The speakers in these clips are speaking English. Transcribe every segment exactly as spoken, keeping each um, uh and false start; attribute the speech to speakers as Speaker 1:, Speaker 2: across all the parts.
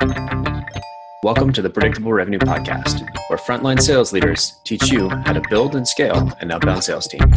Speaker 1: Welcome to the Predictable Revenue Podcast, where frontline sales leaders teach you how to build and scale an outbound sales team.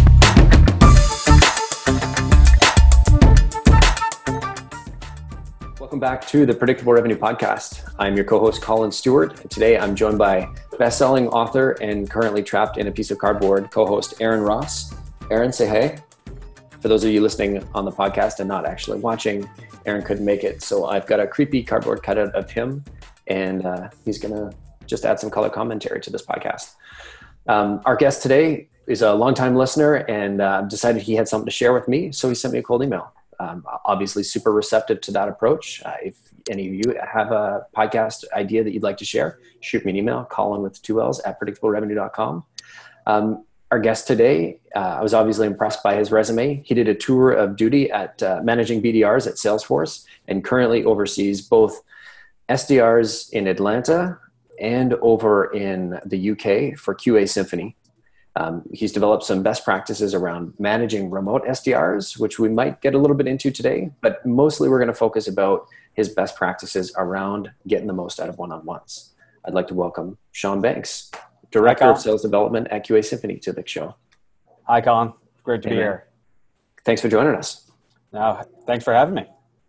Speaker 1: Welcome back to the Predictable Revenue Podcast. I'm your co-host, Colin Stewart, and today I'm joined by best-selling author and currently trapped in a piece of cardboard co-host Aaron Ross. Aaron, say hey. For those of you listening on the podcast and not actually watching, Aaron couldn't make it, so I've got a creepy cardboard cutout of him, and uh, he's going to just add some color commentary to this podcast. Um, our guest today is a longtime listener and uh, decided he had something to share with me, so he sent me a cold email. Um, obviously super receptive to that approach. Uh, if any of you have a podcast idea that you'd like to share, shoot me an email, Colin with two L's at predictable revenue dot com. Um, our guest today, uh, I was obviously impressed by his resume. He did a tour of duty at uh, managing B D Rs at Salesforce and currently oversees both S D Rs in Atlanta and over in the U K for Q A Symphony. Um, he's developed some best practices around managing remote S D Rs, which we might get a little bit into today, but mostly we're going to focus about his best practices around getting the most out of one-on-ones. I'd like to welcome Sean Banks, Director of Sales Development at Q A Symphony, to the show.
Speaker 2: Hi, Colin. Great to
Speaker 1: hey,
Speaker 2: be
Speaker 1: man.
Speaker 2: here.
Speaker 1: Thanks for joining us.
Speaker 2: No, thanks for having me.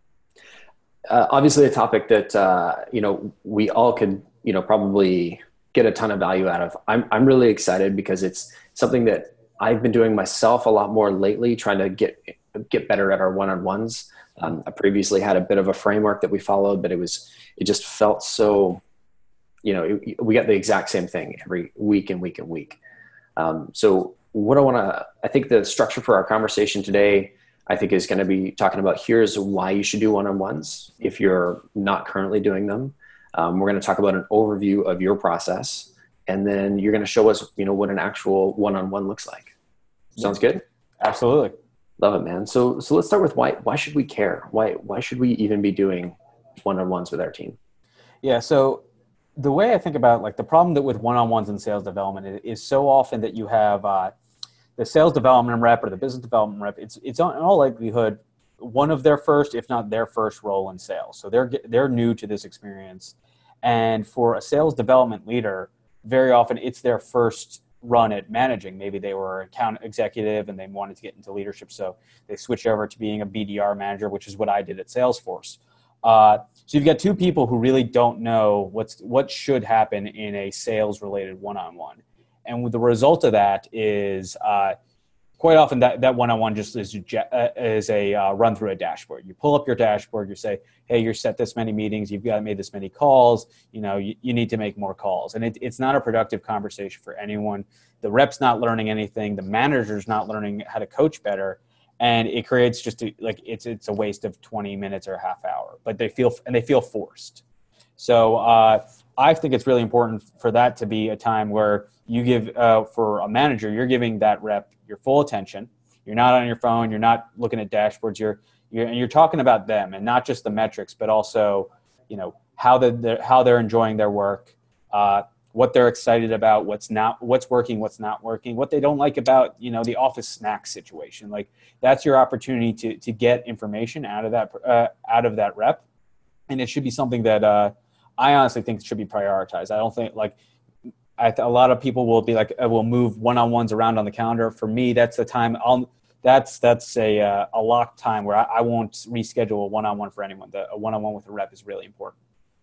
Speaker 1: Uh, obviously a topic that, uh, you know, we all could, you know, probably get a ton of value out of. I'm, I'm really excited because it's something that I've been doing myself a lot more lately, trying to get, get better at our one-on-ones. Um, I previously had a bit of a framework that we followed, but it was, it just felt so, you know, it, we got the exact same thing every week and week and week. Um, so what I want to, I think the structure for our conversation today, I think is going to be talking about here's why you should do one-on-ones if you're not currently doing them. Um, we're going to talk about an overview of your process, and then you're going to show us, you know, what an actual one-on-one looks like. Sounds good?
Speaker 2: Absolutely.
Speaker 1: Love it, man. So, so let's start with why, why should we care? Why, why should we even be doing one-on-ones with our team?
Speaker 2: Yeah. So the way I think about like the problem that with one-on-ones in sales development is, is so often that you have uh, the sales development rep or the business development rep. It's, it's in all likelihood one of their first, if not their first role in sales. So they're, they're new to this experience. And for a sales development leader, very often it's their first run at managing. Maybe they were an account executive and they wanted to get into leadership. So they switched over to being a B D R manager, which is what I did at Salesforce. Uh, so you've got two people who really don't know what's what should happen in a sales-related one-on-one. And the result of that is uh, quite often that, that one-on-one just is, uh, is a uh, run through a dashboard. You pull up your dashboard, you say, hey, you're set this many meetings, you've got made this many calls, you know, you, you need to make more calls. And it, it's not a productive conversation for anyone. The rep's not learning anything. The manager's not learning how to coach better. And it creates just a, like, it's, it's a waste of twenty minutes or a half hour, but they feel, and they feel forced. So uh, I think it's really important for that to be a time where you give, uh, for a manager, you're giving that rep your full attention. You're not on your phone. You're not looking at dashboards. You're, you're, and you're talking about them and not just the metrics, but also, you know, how the, how they're enjoying their work, uh, what they're excited about, what's not, what's working, what's not working, what they don't like about, you know, the office snack situation. Like that's your opportunity to, to get information out of that, uh, out of that rep. And it should be something that, uh, I honestly think should be prioritized. I don't think like, I th- a lot of people will be like, uh, we'll move one-on-ones around on the calendar. For me, that's the time I'll, that's, that's a, uh, a locked time where I, I won't reschedule a one-on-one for anyone. The a one-on-one with a rep is really important.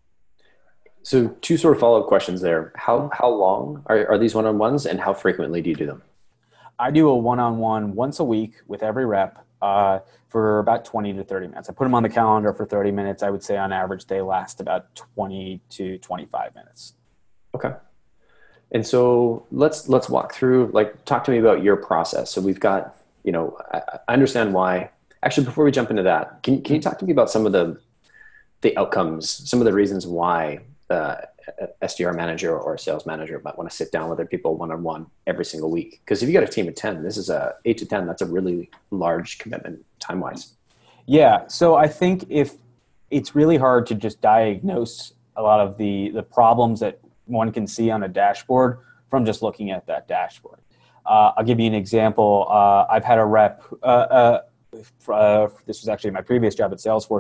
Speaker 1: So two sort of follow-up questions there. How, how long are, are these one-on-ones and how frequently do you do them?
Speaker 2: I do a one-on-one once a week with every rep uh, for about twenty to thirty minutes. I put them on the calendar for thirty minutes. I would say on average, they last about twenty to twenty-five minutes.
Speaker 1: Okay. And so let's, let's walk through, like, talk to me about your process. So we've got, you know, I, I understand why. Actually, before we jump into that, can, can you talk to me about some of the, the outcomes, some of the reasons why uh, S D R manager or a sales manager might want to sit down with their people one-on-one every single week? Because if you got a team of ten, this is a eight to ten, that's a really large commitment time-wise.
Speaker 2: Yeah. So I think if it's really hard to just diagnose a lot of the, the problems that one can see on a dashboard from just looking at that dashboard. Uh, I'll give you an example. Uh, I've had a rep, uh, uh, uh, this was actually my previous job at Salesforce,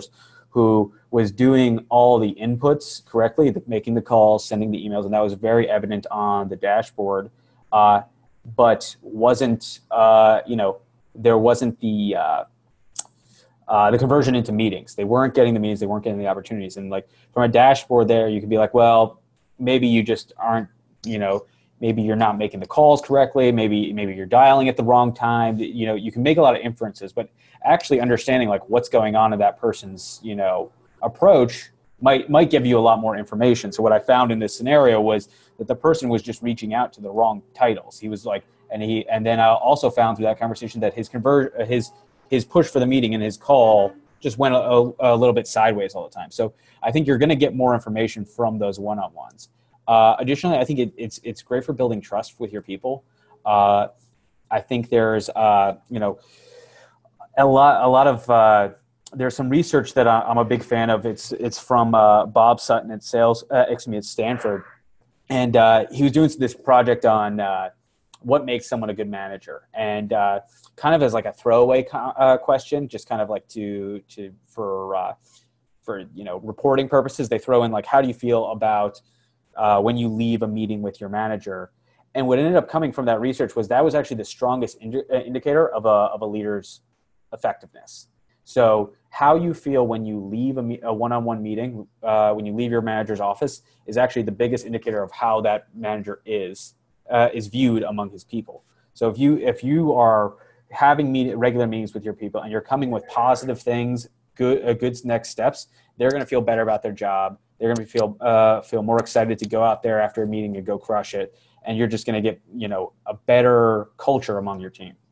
Speaker 2: who was doing all the inputs correctly, making the calls, sending the emails, and that was very evident on the dashboard, uh, but wasn't, uh, you know, there wasn't the uh, uh, the conversion into meetings. They weren't getting the meetings, they weren't getting the opportunities. And like from a dashboard there, you could be like, well, maybe you just aren't, you know, maybe you're not making the calls correctly. Maybe maybe you're dialing at the wrong time. You know, you can make a lot of inferences, but actually understanding like what's going on in that person's, you know, approach might might give you a lot more information. So what I found in this scenario was that the person was just reaching out to the wrong titles. He was like, and he and then I also found through that conversation that his convert his his push for the meeting and his call just went a, a, a little bit sideways all the time. So I think you're going to get more information from those one-on-ones. Uh, additionally, I think it, it's it's great for building trust with your people. Uh, I think there's uh, you know a lot a lot of uh, there's some research that I'm a big fan of. It's it's from uh, Bob Sutton at Sales, uh, excuse me, at Stanford, and uh, he was doing this project on uh, what makes someone a good manager, and uh, kind of as like a throwaway co- uh, question, just kind of like to to for uh, for you know reporting purposes, they throw in like, how do you feel about Uh, when you leave a meeting with your manager? And what ended up coming from that research was that was actually the strongest indi- uh, indicator of a, of a leader's effectiveness. So how you feel when you leave a, me- a one-on-one meeting, uh, when you leave your manager's office, is actually the biggest indicator of how that manager is uh, is viewed among his people. So if you if you are having meet- regular meetings with your people and you're coming with positive things, good uh, good next steps, they're going to feel better about their job. They're going to feel uh, feel more excited to go out there after a meeting and go crush it, and you're just going to get you know a better culture among your team.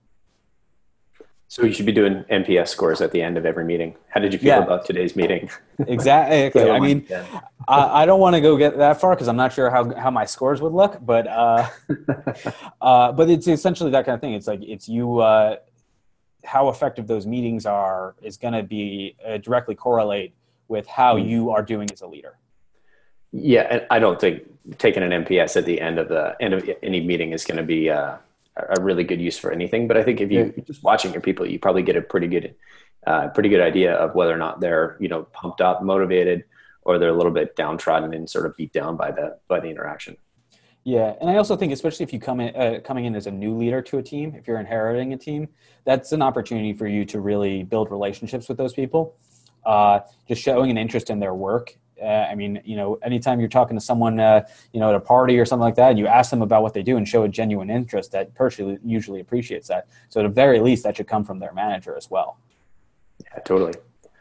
Speaker 1: So you should be doing N P S scores at the end of every meeting. How did you feel
Speaker 2: Yeah.
Speaker 1: about today's meeting?
Speaker 2: Exactly. I mean,
Speaker 1: yeah.
Speaker 2: I, I don't want to go get that far because I'm not sure how how my scores would look, but uh, uh, but it's essentially that kind of thing. It's like it's you. Uh, how effective those meetings are is going to be uh, directly correlate with how mm. you are doing as a leader.
Speaker 1: Yeah, and I don't think taking an N P S at the end of the end of any meeting is going to be uh, a really good use for anything. But I think if you yeah. just watching your people, you probably get a pretty good, uh, pretty good idea of whether or not they're you know pumped up, motivated, or they're a little bit downtrodden and sort of beat down by the by the interaction.
Speaker 2: Yeah, and I also think, especially if you come in uh, coming in as a new leader to a team, if you're inheriting a team, that's an opportunity for you to really build relationships with those people. Uh, just showing an interest in their work. Uh, I mean, you know, anytime you're talking to someone, uh, you know, at a party or something like that, and you ask them about what they do and show a genuine interest, that person usually appreciates that. So at the very least, that should come from their manager as well.
Speaker 1: Yeah, totally.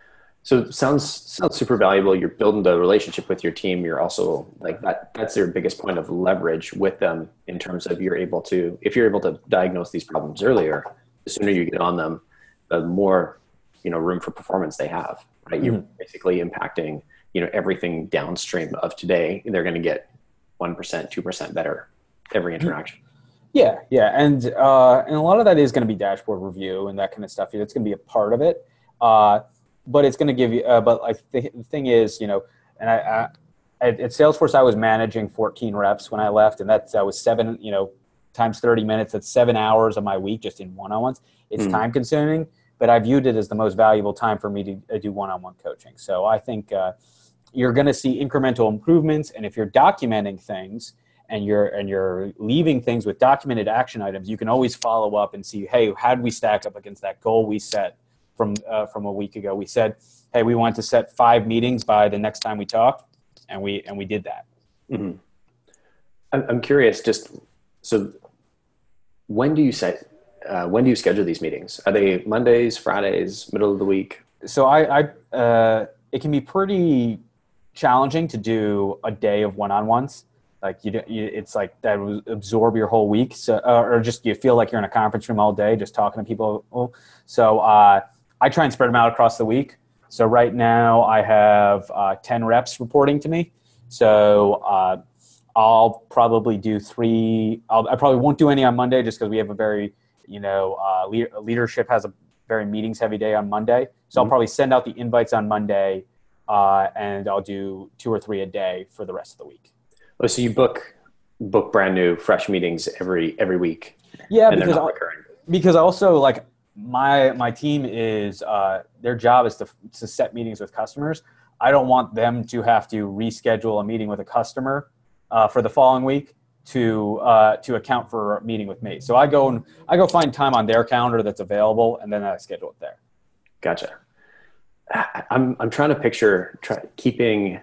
Speaker 1: So sounds sounds super valuable. You're building the relationship with your team. You're also like that. That's your biggest point of leverage with them in terms of you're able to, if you're able to diagnose these problems earlier, the sooner you get on them, the more you know room for performance they have. Right? You're mm-hmm. basically impacting you know everything downstream of today. They're going to get one percent, two percent better every interaction.
Speaker 2: Yeah, yeah, and uh, and a lot of that is going to be dashboard review and that kind of stuff. It's going to be a part of it. Uh, But it's going to give you. Uh, but like the, the thing is, you know, and I, I at, at Salesforce, I was managing fourteen reps when I left, and that's that was seven, you know, times thirty minutes. That's seven hours of my week just in one-on-ones. It's mm. time consuming, but I viewed it as the most valuable time for me to uh, do one-on-one coaching. So I think uh, you're going to see incremental improvements, and if you're documenting things and you're and you're leaving things with documented action items, you can always follow up and see, hey, how did we stack up against that goal we set from uh, from a week ago? We said, hey, we want to set five meetings by the next time we talk, and we and we did that.
Speaker 1: Mm-hmm. I'm, I'm curious, just so when do you set, uh, when do you schedule these meetings? Are they Mondays, Fridays, middle of the week?
Speaker 2: So I, I uh, it can be pretty challenging to do a day of one-on-ones. Like you, you it's like that will absorb your whole week. So, uh, or just you feel like you're in a conference room all day, just talking to people. So, uh, I try and spread them out across the week. So right now I have uh, ten reps reporting to me. So uh, I'll probably do three. I'll, I probably won't do any on Monday just because we have a very, you know, uh, le- leadership has a very meetings heavy day on Monday. So mm-hmm. I'll probably send out the invites on Monday uh, and I'll do two or three a day for the rest of the week.
Speaker 1: Oh, so you book book brand new fresh meetings every every week.
Speaker 2: Yeah,
Speaker 1: and
Speaker 2: because
Speaker 1: they're not
Speaker 2: I,
Speaker 1: recurring.
Speaker 2: Because also like my my team is uh, their job is to to set meetings with customers. I don't want them to have to reschedule a meeting with a customer uh, for the following week to uh, to account for a meeting with me. So I go and I go find time on their calendar that's available, and then I schedule it there.
Speaker 1: Gotcha. I'm I'm trying to picture try, keeping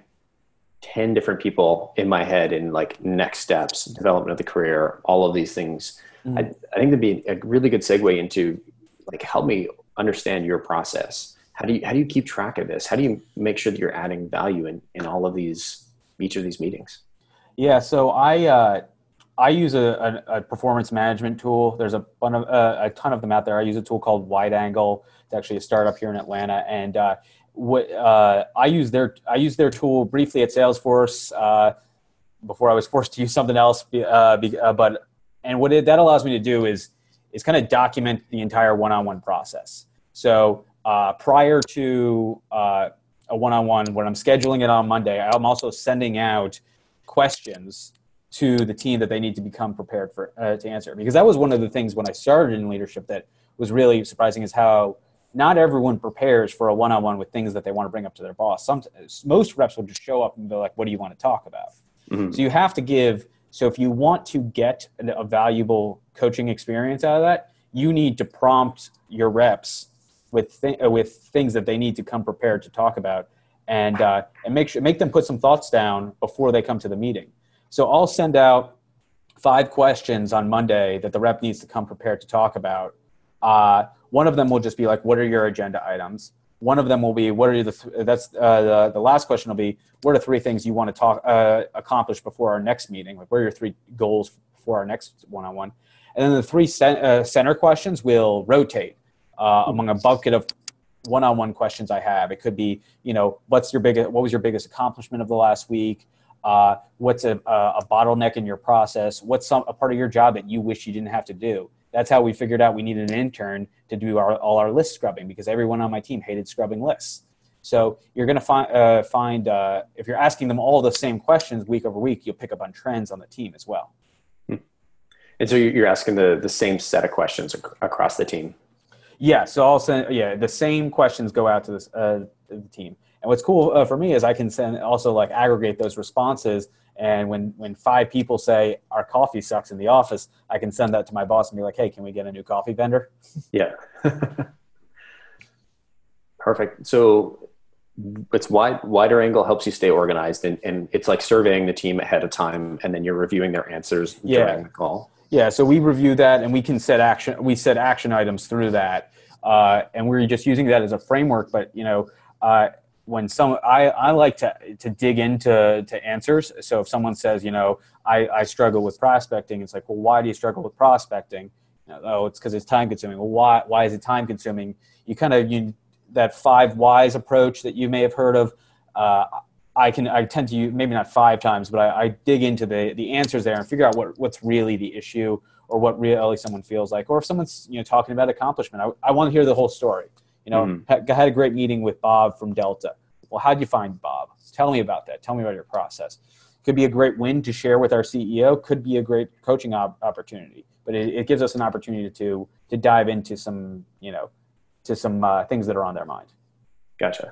Speaker 1: ten different people in my head in like next steps, development of the career, all of these things. Mm-hmm. I, I think that'd be a really good segue into like, help me understand your process. How do you, how do you keep track of this? How do you make sure that you're adding value in, in all of these, each of these meetings?
Speaker 2: Yeah. So I, uh, I use a, a, a performance management tool. There's a, ton of, uh, a ton of them out there. I use a tool called Wide Angle. It's actually a startup here in Atlanta. And uh, what uh, I use their I use their tool briefly at Salesforce uh, before I was forced to use something else. Uh, be, uh, but and what it, that allows me to do is is kind of document the entire one-on-one process. So uh, prior to uh, a one-on-one, when I'm scheduling it on Monday, I'm also sending out questions to the team that they need to become prepared for uh, to answer. Because that was one of the things when I started in leadership that was really surprising, is how not everyone prepares for a one-on-one with things that they want to bring up to their boss. Some, most reps will just show up and be like, what do you want to talk about? Mm-hmm. So you have to give, so if you want to get a valuable coaching experience out of that, you need to prompt your reps with th- with things that they need to come prepared to talk about, and uh, and make sure make them put some thoughts down before they come to the meeting. So I'll send out five questions on Monday that the rep needs to come prepared to talk about. Uh, one of them will just be like, what are your agenda items? One of them will be, what are the, th- that's uh, the, the last question will be, what are three things you want to talk, uh, accomplish before our next meeting? Like, what are your three goals for our next one-on-one? And then the three cent- uh, center questions will rotate uh, among a bucket of one-on-one questions I have. It could be, you know, what's your biggest, what was your biggest accomplishment of the last week? Uh, what's a, a bottleneck in your process? What's some, a part of your job that you wish you didn't have to do? That's how we figured out we needed an intern to do our, all our list scrubbing, because everyone on my team hated scrubbing lists. So you're going to find, uh, find uh, if you're asking them all the same questions week over week, you'll pick up on trends on the team as well.
Speaker 1: Hmm. And so you're asking the, the same set of questions ac- across the team?
Speaker 2: Yeah, so I'll send, yeah, the same questions go out to, this, uh, to the team. And what's cool uh, for me is I can send also like aggregate those responses. And when, when five people say our coffee sucks in the office, I can send that to my boss and be like, hey, can we get a new coffee vendor?
Speaker 1: Yeah. Perfect. So it's wide, Wider Angle helps you stay organized, and, and it's like surveying the team ahead of time, and then you're reviewing their answers
Speaker 2: yeah.
Speaker 1: during the call.
Speaker 2: Yeah. So we review that, and we can set action, we set action items through that. Uh, and we're just using that as a framework, but you know, uh, when some, I, I like to, to dig into to answers. So if someone says, you know, I, I struggle with prospecting, it's like, well, why do you struggle with prospecting? You know, oh, it's because it's time consuming. Well, why, why is it time consuming? You kind of, you, that five whys approach that you may have heard of. Uh, I can, I tend to use, maybe not five times, but I, I dig into the, the answers there and figure out what, what's really the issue, or what really someone feels like, or if someone's, you know, talking about accomplishment. I, I want to hear the whole story. You know, mm-hmm. had a great meeting with Bob from Delta. Well, how'd you find Bob? Tell me about that. Tell me about your process. Could be a great win to share with our C E O. Could be a great coaching op- opportunity. But it, it gives us an opportunity to to dive into some, you know, to some uh, things that are on their mind.
Speaker 1: Gotcha.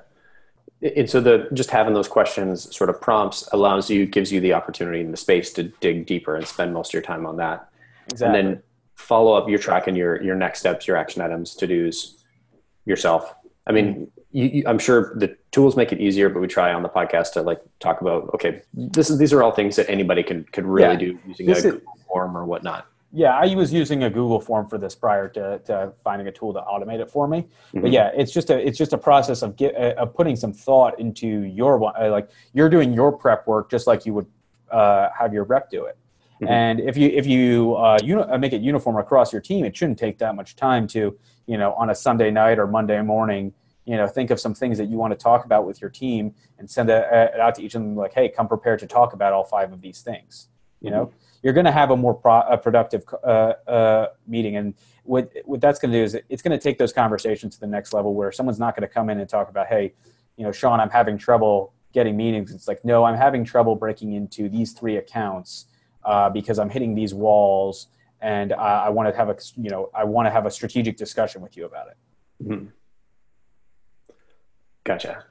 Speaker 1: And so the just having those questions, sort of prompts, allows you, gives you the opportunity and the space to dig deeper and spend most of your time on that.
Speaker 2: Exactly.
Speaker 1: And then follow up, you're tracking your your next steps, your action items, to-dos yourself. I mean, you, you, I'm sure the tools make it easier, but we try on the podcast to like talk about, okay, this is, these are all things that anybody could, could really yeah. do using this a Google is, form or whatnot.
Speaker 2: Yeah. I was using a Google form for this prior to, to finding a tool to automate it for me. Mm-hmm. But yeah, it's just a, it's just a process of get, uh, of putting some thought into your one, uh, like you're doing your prep work, just like you would uh, have your rep do it. Mm-hmm. And if you, if you, uh, you make it uniform across your team, it shouldn't take that much time to, you know, on a Sunday night or Monday morning, you know, think of some things that you want to talk about with your team and send it out to each of them like, hey, come prepared to talk about all five of these things. You mm-hmm. know, you're going to have a more pro- a productive uh, uh, meeting. And what, what that's going to do is it's going to take those conversations to the next level, where someone's not going to come in and talk about, hey, you know, Sean, I'm having trouble getting meetings. It's like, no, I'm having trouble breaking into these three accounts uh, because I'm hitting these walls. and I, I want to have a, you know, I want to have a strategic discussion with you about it.
Speaker 1: Mm-hmm. Gotcha.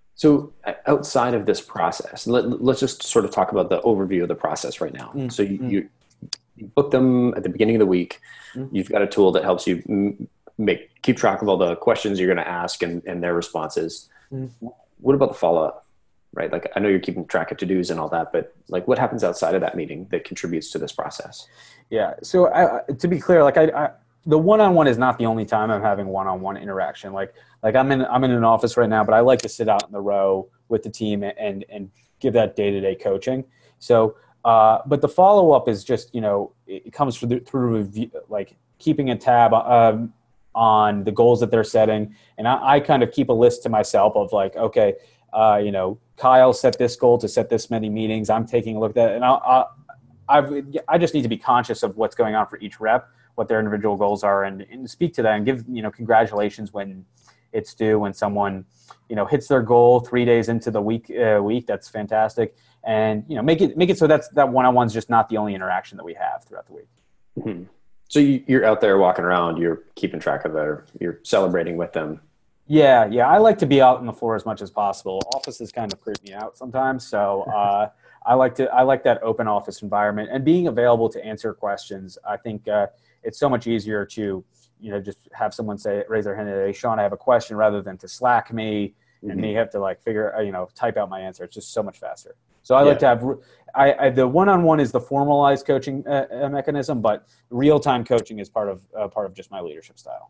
Speaker 1: So outside of this process, let, let's just sort of talk about the overview of the process right now. Mm-hmm. So you, you, you book them at the beginning of the week. Mm-hmm. You've got a tool that helps you make keep track of all the questions you're going to ask and, and their responses. Mm-hmm. What about the follow-up, right? Like I know you're keeping track of to-dos and all that, but like what happens outside of that meeting that contributes to this process?
Speaker 2: Yeah. So I, to be clear, like I, I the one-on-one is not the only time I'm having one-on-one interaction. Like, like I'm in, I'm in an office right now, but I like to sit out in the row with the team and, and give that day-to-day coaching. So, uh, but the follow-up is just, you know, it comes through, through review, like keeping a tab um, on the goals that they're setting. And I, I kind of keep a list to myself of like, okay, uh, you know, Kyle set this goal to set this many meetings. I'm taking a look at that. And I'll, I'll, I've, I just need to be conscious of what's going on for each rep, what their individual goals are, and, and speak to that and give, you know, congratulations when it's due, when someone, you know, hits their goal three days into the week, uh, week. That's fantastic. And, you know, make it, make it so that's, that one-on-one's just not the only interaction that we have throughout the week.
Speaker 1: Mm-hmm. So you, you're out there walking around, you're keeping track of it, you're celebrating with them.
Speaker 2: Yeah. Yeah. I like to be out on the floor as much as possible. Offices kind of creep me out sometimes. So, uh, I like to, I like that open office environment and being available to answer questions. I think, uh, it's so much easier to, you know, just have someone say, raise their hand and say, hey, Sean, I have a question, rather than to Slack me and mm-hmm. me have to like figure, you know, type out my answer. It's just so much faster. So I yeah. like to have, I, I the one-on-one is the formalized coaching uh, mechanism, but real-time coaching is part of, uh, part of just my leadership style.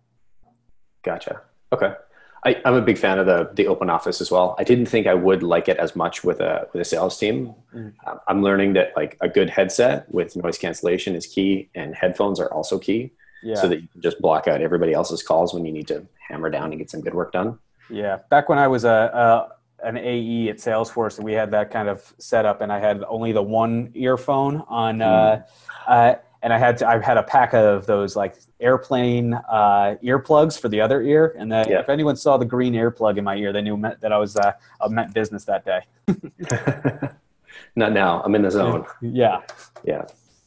Speaker 1: Gotcha. Okay. I, I'm a big fan of the the open office as well. I didn't think I would like it as much with a with a sales team. Mm-hmm. Um, I'm learning that like a good headset with noise cancellation is key, and headphones are also key, yeah. so that you can just block out everybody else's calls when you need to hammer down and get some good work done.
Speaker 2: Yeah, back when I was a, a an A E at Salesforce, we had that kind of setup, and I had only the one earphone on. Mm. Uh, uh, And I had to, I had a pack of those like airplane uh, earplugs for the other ear. And that, yeah. if anyone saw the green earplug in my ear, they knew meant that I was uh, I meant business that day.
Speaker 1: Not now. I'm in the zone.
Speaker 2: Yeah.
Speaker 1: Yeah.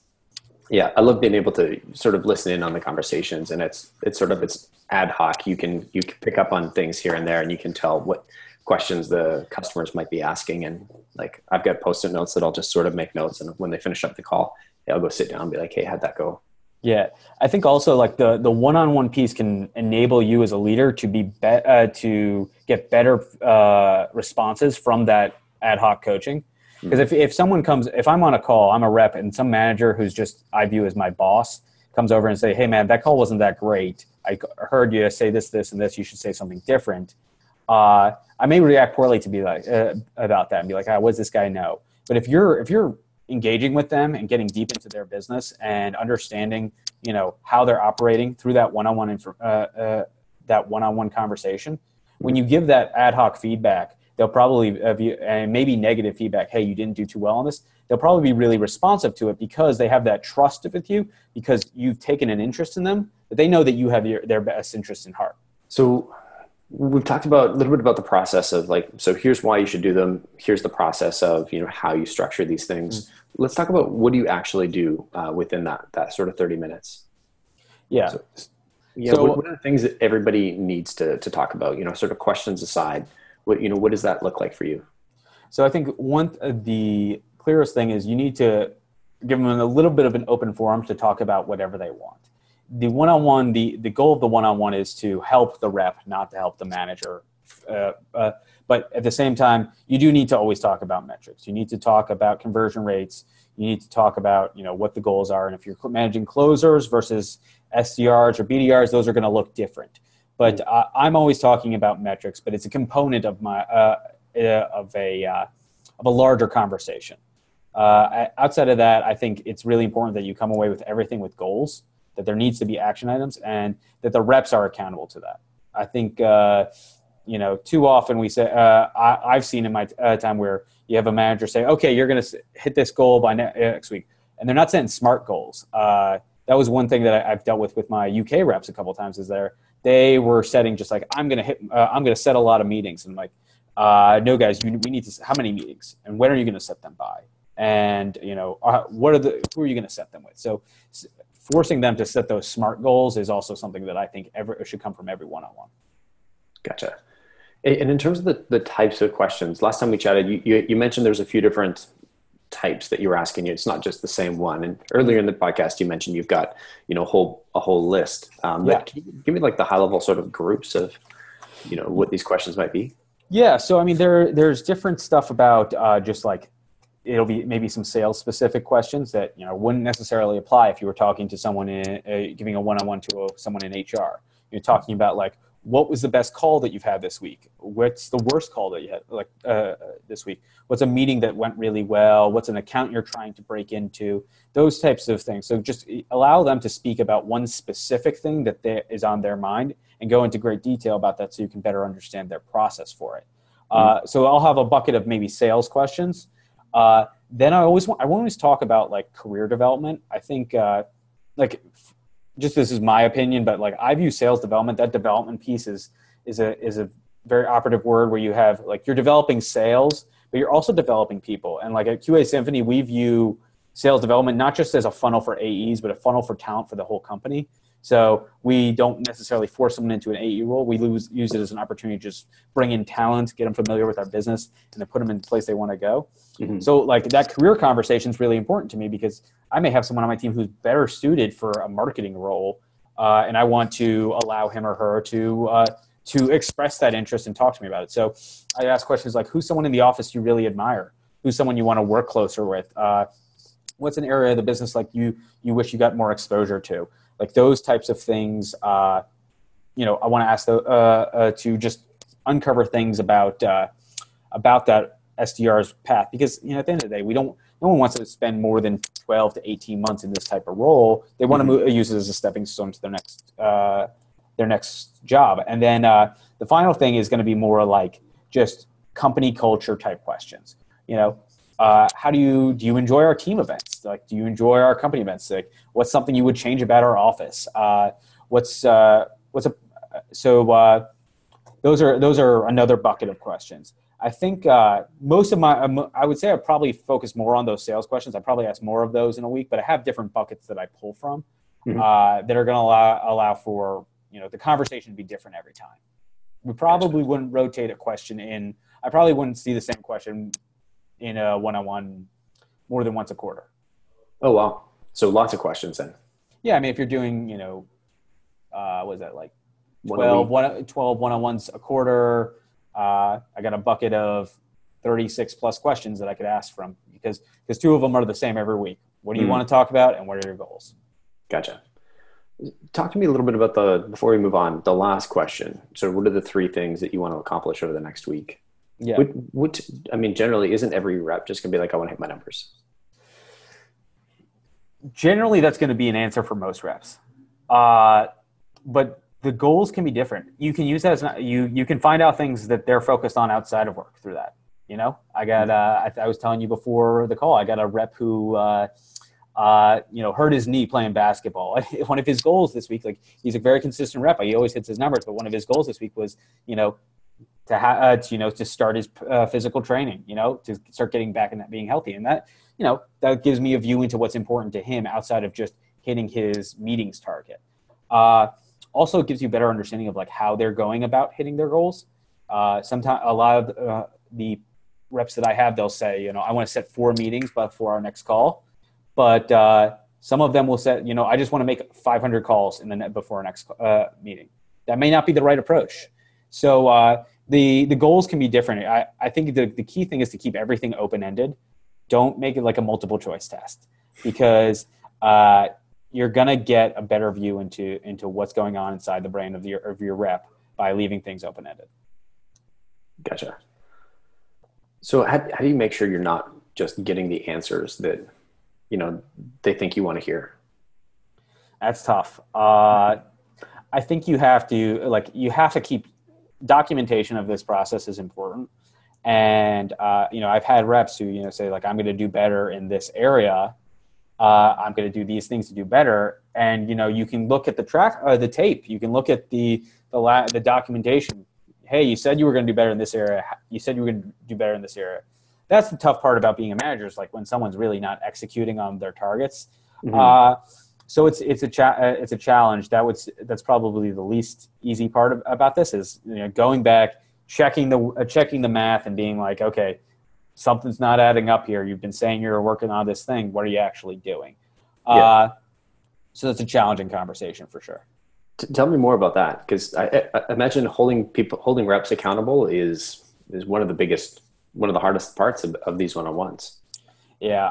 Speaker 1: Yeah. I love being able to sort of listen in on the conversations, and it's, it's sort of, it's ad hoc. You can, you can pick up on things here and there, and you can tell what questions the customers might be asking. And like, I've got post-it notes that I'll just sort of make notes. And when they finish up the call, I'll go sit down and be like, hey, how'd that go?
Speaker 2: Yeah. I think also like the, the one-on-one piece can enable you as a leader to be, be uh, to get better uh, responses from that ad hoc coaching. Because mm-hmm. if, if someone comes, if I'm on a call, I'm a rep, and some manager who's just, I view as my boss, comes over and say, hey man, that call wasn't that great. I heard you say this, this, and this, you should say something different. Uh, I may react poorly to be like, uh, about that and be like, ah, what does this guy know? But if you're, if you're, engaging with them and getting deep into their business and understanding, you know, how they're operating through that one-on-one, inf- uh, uh, that one-on-one conversation. When you give that ad hoc feedback, they'll probably, uh, view, and maybe negative feedback, hey, you didn't do too well on this. They'll probably be really responsive to it because they have that trust with you, because you've taken an interest in them, that they know that you have your, their best interest in heart.
Speaker 1: So we've talked about a little bit about the process of like, so here's why you should do them. Here's the process of, you know, how you structure these things. Mm-hmm. Let's talk about what do you actually do uh, within that, that sort of thirty minutes.
Speaker 2: Yeah.
Speaker 1: So, yeah. So, what, what are the things that everybody needs to, to talk about, you know, sort of questions aside, what, you know, what does that look like for you?
Speaker 2: So I think one of the clearest thing is you need to give them a little bit of an open forum to talk about whatever they want. The one-on-one, the, the goal of the one-on-one is to help the rep, not to help the manager. Uh, uh, but at the same time, you do need to always talk about metrics. You need to talk about conversion rates. You need to talk about, you know, what the goals are. And if you're managing closers versus S D Rs or B D Rs, those are going to look different. But uh, I'm always talking about metrics, but it's a component of my uh, uh, of a uh, of a larger conversation. Uh, outside of that, I think it's really important that you come away with everything with goals, that there needs to be action items, and that the reps are accountable to that. I think, uh, you know, too often we say, uh, I, I've seen in my uh, time where you have a manager say, okay, you're going to hit this goal by ne- next week. And they're not setting SMART goals. Uh, that was one thing that I, I've dealt with with my U K reps a couple of times, is there, they were setting just like, I'm going to hit, uh, I'm going to set a lot of meetings. And I'm like, uh, no guys, you, we need to, how many meetings and when are you going to set them by? And, you know, uh, what are the, who are you going to set them with? So forcing them to set those SMART goals is also something that I think every, should come from every one-on-one.
Speaker 1: Gotcha. And in terms of the, the types of questions, last time we chatted, you, you, you mentioned there's a few different types that you were asking you. It's not just the same one. And earlier in the podcast, you mentioned you've got, you know, a whole, a whole list. Um,
Speaker 2: yeah.
Speaker 1: But can you give me like the high level sort of groups of, you know, what these questions might be?
Speaker 2: Yeah. So, I mean, there, there's different stuff about uh, just like, it'll be maybe some sales specific questions that, you know, wouldn't necessarily apply if you were talking to someone in, uh, giving a one-on-one to a, someone in H R. You're talking about like, what was the best call that you've had this week? What's the worst call that you had like uh, this week? What's a meeting that went really well? What's an account you're trying to break into? Those types of things. So just allow them to speak about one specific thing that they, is on their mind and go into great detail about that so you can better understand their process for it. Uh, mm-hmm. So I'll have a bucket of maybe sales questions. Uh, then I always want, I always talk about like career development. I think uh, like just this is my opinion, but like I view sales development, that development piece is, is a, is a very operative word where you have like, you're developing sales, but you're also developing people. And like at Q A Symphony, we view sales development, not just as a funnel for A Es, but a funnel for talent for the whole company. So we don't necessarily force someone into an A E role. We lose, use it as an opportunity to just bring in talent, get them familiar with our business, and then put them in the place they want to go. Mm-hmm. So like that career conversation is really important to me because I may have someone on my team who's better suited for a marketing role, uh, and I want to allow him or her to uh, to express that interest and talk to me about it. So I ask questions like, who's someone in the office you really admire? Who's someone you want to work closer with? Uh, what's an area of the business like you you wish you got more exposure to? Like those types of things, uh, you know, I want to ask the, uh, uh, to just uncover things about uh, about that S D R's path because, you know, at the end of the day, we don't, no one wants to spend more than twelve to eighteen months in this type of role. They want mm-hmm. to move, use it as a stepping stone to their next uh, their next job. And then uh, the final thing is going to be more like just company culture type questions. You know, uh, how do you do you enjoy our team events? Like, do you enjoy our company events? Like, what's something you would change about our office? Uh, what's uh, what's a so uh, those are those are another bucket of questions. I think uh, most of my, um, I would say I probably focus more on those sales questions. I probably ask more of those in a week, but I have different buckets that I pull from mm-hmm. uh, that are going to allow, allow for, you know, the conversation to be different every time. We probably gotcha. wouldn't rotate a question in, I probably wouldn't see the same question in a one-on-one more than once a quarter.
Speaker 1: Oh, wow. So lots of questions then.
Speaker 2: Yeah. I mean, if you're doing, you know, uh, what is that like twelve, one, twelve one-on-ones a quarter, Uh, I got a bucket of thirty-six plus questions that I could ask from because because two of them are the same every week. What do you mm. want to talk about and what are your goals?
Speaker 1: Gotcha. Talk to me a little bit about the, before we move on, the last question. So what are the three things that you want to accomplish over the next week?
Speaker 2: Yeah.
Speaker 1: What, what, I mean, generally, isn't every rep just going to be like, I want to hit my numbers?
Speaker 2: Generally, that's going to be an answer for most reps. Uh, but the goals can be different. You can use that as not, you you can find out things that they're focused on outside of work through that. You know, I got uh, I, I was telling you before the call, I got a rep who uh, uh, you know hurt his knee playing basketball. One of his goals this week, like he's a very consistent rep. He always hits his numbers, but one of his goals this week was you know to have uh, to, you know to start his uh, physical training. You know, to start getting back and being healthy, and that you know that gives me a view into what's important to him outside of just hitting his meetings target. Uh, Also gives you better understanding of like how they're going about hitting their goals. Uh, sometimes a lot of uh, the reps that I have, they'll say, you know, I want to set four meetings before our next call. But uh, some of them will set, you know, I just want to make five hundred calls in the net before our next uh, meeting. That may not be the right approach. So uh, the the goals can be different. I, I think the, the key thing is to keep everything open-ended. Don't make it like a multiple choice test because uh, you're going to get a better view into into what's going on inside the brain of your of your rep by leaving things open-ended.
Speaker 1: Gotcha. So how, how do you make sure you're not just getting the answers that, you know, they think you want to hear?
Speaker 2: That's tough. Uh, I think you have to, like, you have to keep documentation of this process is important. And, uh, you know, I've had reps who, you know, say like, I'm going to do better in this area. Uh, I'm going to do these things to do better. And, you know, you can look at the track, uh, the tape, you can look at the, the, la- the documentation. Hey, you said you were going to do better in this area. You said you were going to do better in this area. That's the tough part about being a manager is like when someone's really not executing on their targets. Mm-hmm. Uh, So it's it's a cha- uh, it's a challenge. That would that's probably the least easy part of, about this is, you know, going back, checking the uh, checking the math, and being like, okay, something's not adding up here. You've been saying you're working on this thing. What are you actually doing? Yeah. Uh, so it's a challenging conversation for sure.
Speaker 1: T- tell me more about that, because I, I imagine holding people holding reps accountable is is one of the biggest, one of the hardest parts of, of these one-on-ones.
Speaker 2: Yeah,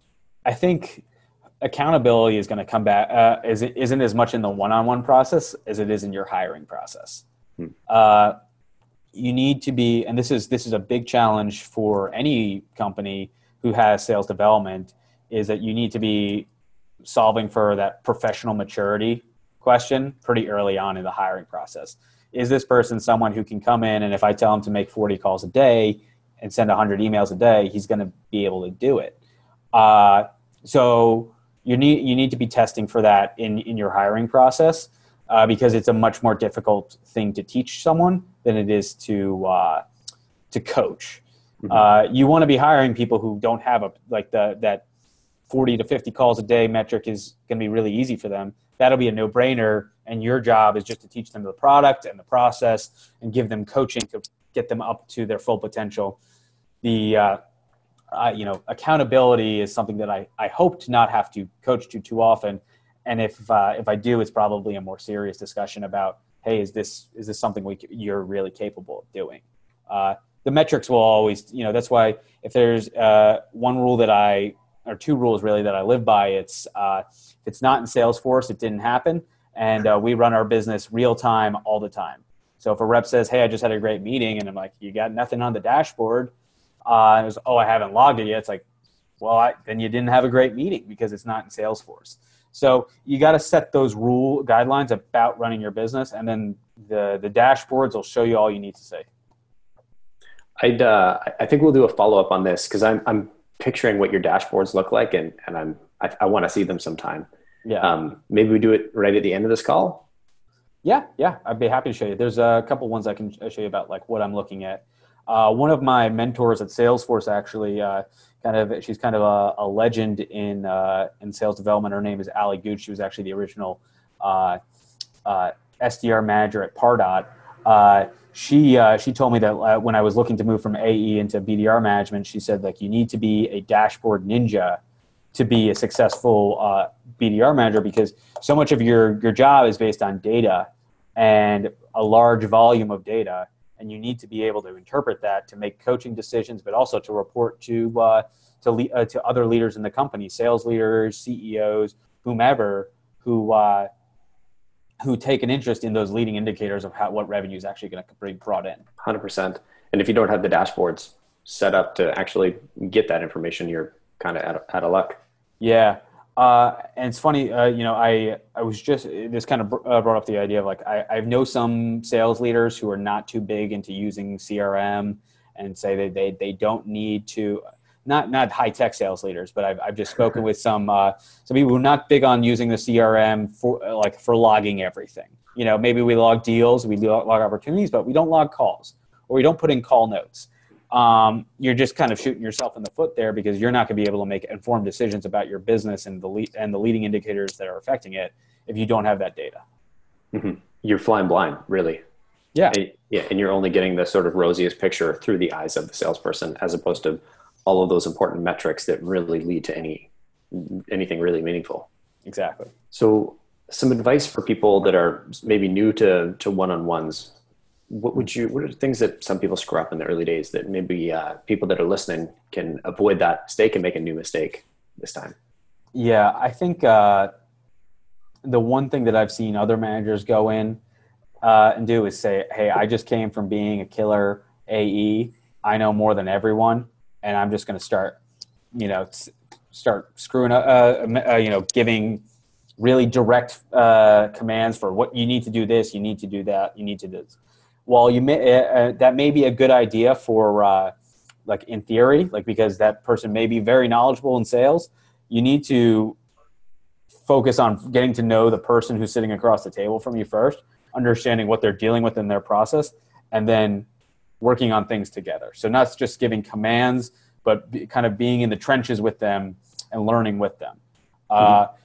Speaker 2: I think accountability is going to come back, uh, is, isn't as much in the one-on-one process as it is in your hiring process. Hmm. Uh, you need to be, and this is, this is a big challenge for any company who has sales development, is that you need to be solving for that professional maturity question pretty early on in the hiring process. Is this person someone who can come in, and if I tell him to make forty calls a day and send one hundred emails a day, he's going to be able to do it? Uh, so you need you need to be testing for that in, in your hiring process, uh, because it's a much more difficult thing to teach someone than it is to uh, to coach. Mm-hmm. Uh, you want to be hiring people who don't have a like the that forty to fifty calls a day metric is going to be really easy for them. That'll be a no-brainer, and your job is just to teach them the product and the process and give them coaching to get them up to their full potential. The uh, uh, you know, accountability is something that I, I hope to not have to coach to too often. And if uh, if I do, it's probably a more serious discussion about, hey, is this is this something we you're really capable of doing? Uh, the metrics will always, you know, that's why if there's uh, one rule that I, or two rules really that I live by, it's uh, if it's not in Salesforce, it didn't happen. And uh, we run our business real time all the time. So if a rep says, hey, I just had a great meeting, and I'm like, you got nothing on the dashboard, uh, it was, oh, I haven't logged it yet. It's like, well, I, then you didn't have a great meeting because it's not in Salesforce. So you got to set those rule guidelines about running your business, and then the the dashboards will show you all you need to say.
Speaker 1: I'd uh, I think we'll do a follow up on this, because I'm I'm picturing what your dashboards look like, and and I'm I, I want to see them sometime.
Speaker 2: Yeah.
Speaker 1: Um, maybe we do it right at the end of this call.
Speaker 2: Yeah, yeah, I'd be happy to show you. There's a couple ones I can show you about, like what I'm looking at. Uh, one of my mentors at Salesforce, actually, uh, kind of, she's kind of a, a legend in uh, in sales development. Her name is Ali Gooch. She was actually the original uh, uh, S D R manager at Pardot. Uh, she uh, she told me that uh, when I was looking to move from A E into B D R management, she said, like, you need to be a dashboard ninja to be a successful uh, B D R manager, because so much of your your job is based on data and a large volume of data. And you need to be able to interpret that to make coaching decisions, but also to report to uh, to le- uh, to other leaders in the company, sales leaders, C E Os, whomever, who uh, who take an interest in those leading indicators of how what revenue is actually going to be brought in. one
Speaker 1: hundred percent. And if you don't have the dashboards set up to actually get that information, you're kind of out of, out of luck.
Speaker 2: Yeah. Uh, and it's funny, uh, you know, I, I was just, this kind of uh, brought up the idea of, like, I, I know some sales leaders who are not too big into using C R M and say that they, they don't need to, not, not high tech sales leaders, but I've, I've just spoken with some, uh, some people who are not big on using the C R M for, like, for logging everything. You know, maybe we log deals, we log opportunities, but we don't log calls, or we don't put in call notes. Um, you're just kind of shooting yourself in the foot there, because you're not going to be able to make informed decisions about your business and the le- and the leading indicators that are affecting it if you don't have that data.
Speaker 1: Mm-hmm. You're flying blind, really.
Speaker 2: Yeah.
Speaker 1: And, yeah. And you're only getting the sort of rosiest picture through the eyes of the salesperson, as opposed to all of those important metrics that really lead to any, anything really meaningful.
Speaker 2: Exactly.
Speaker 1: So some advice for people that are maybe new to, to one-on-ones. What would you, what are the things that some people screw up in the early days that maybe uh, people that are listening can avoid that mistake and make a new mistake this time?
Speaker 2: Yeah, I think uh, the one thing that I've seen other managers go in uh, and do is say, hey, I just came from being a killer A E. I know more than everyone, and I'm just going to start, you know, start screwing up, uh, uh, you know, giving really direct uh, commands for what you need to do this, you need to do that, you need to do this. Well, you may, uh, that may be a good idea for, uh, like, in theory, like, because that person may be very knowledgeable in sales. You need to focus on getting to know the person who's sitting across the table from you first, understanding what they're dealing with in their process, and then working on things together. So not just giving commands, but be, kind of being in the trenches with them and learning with them. Uh,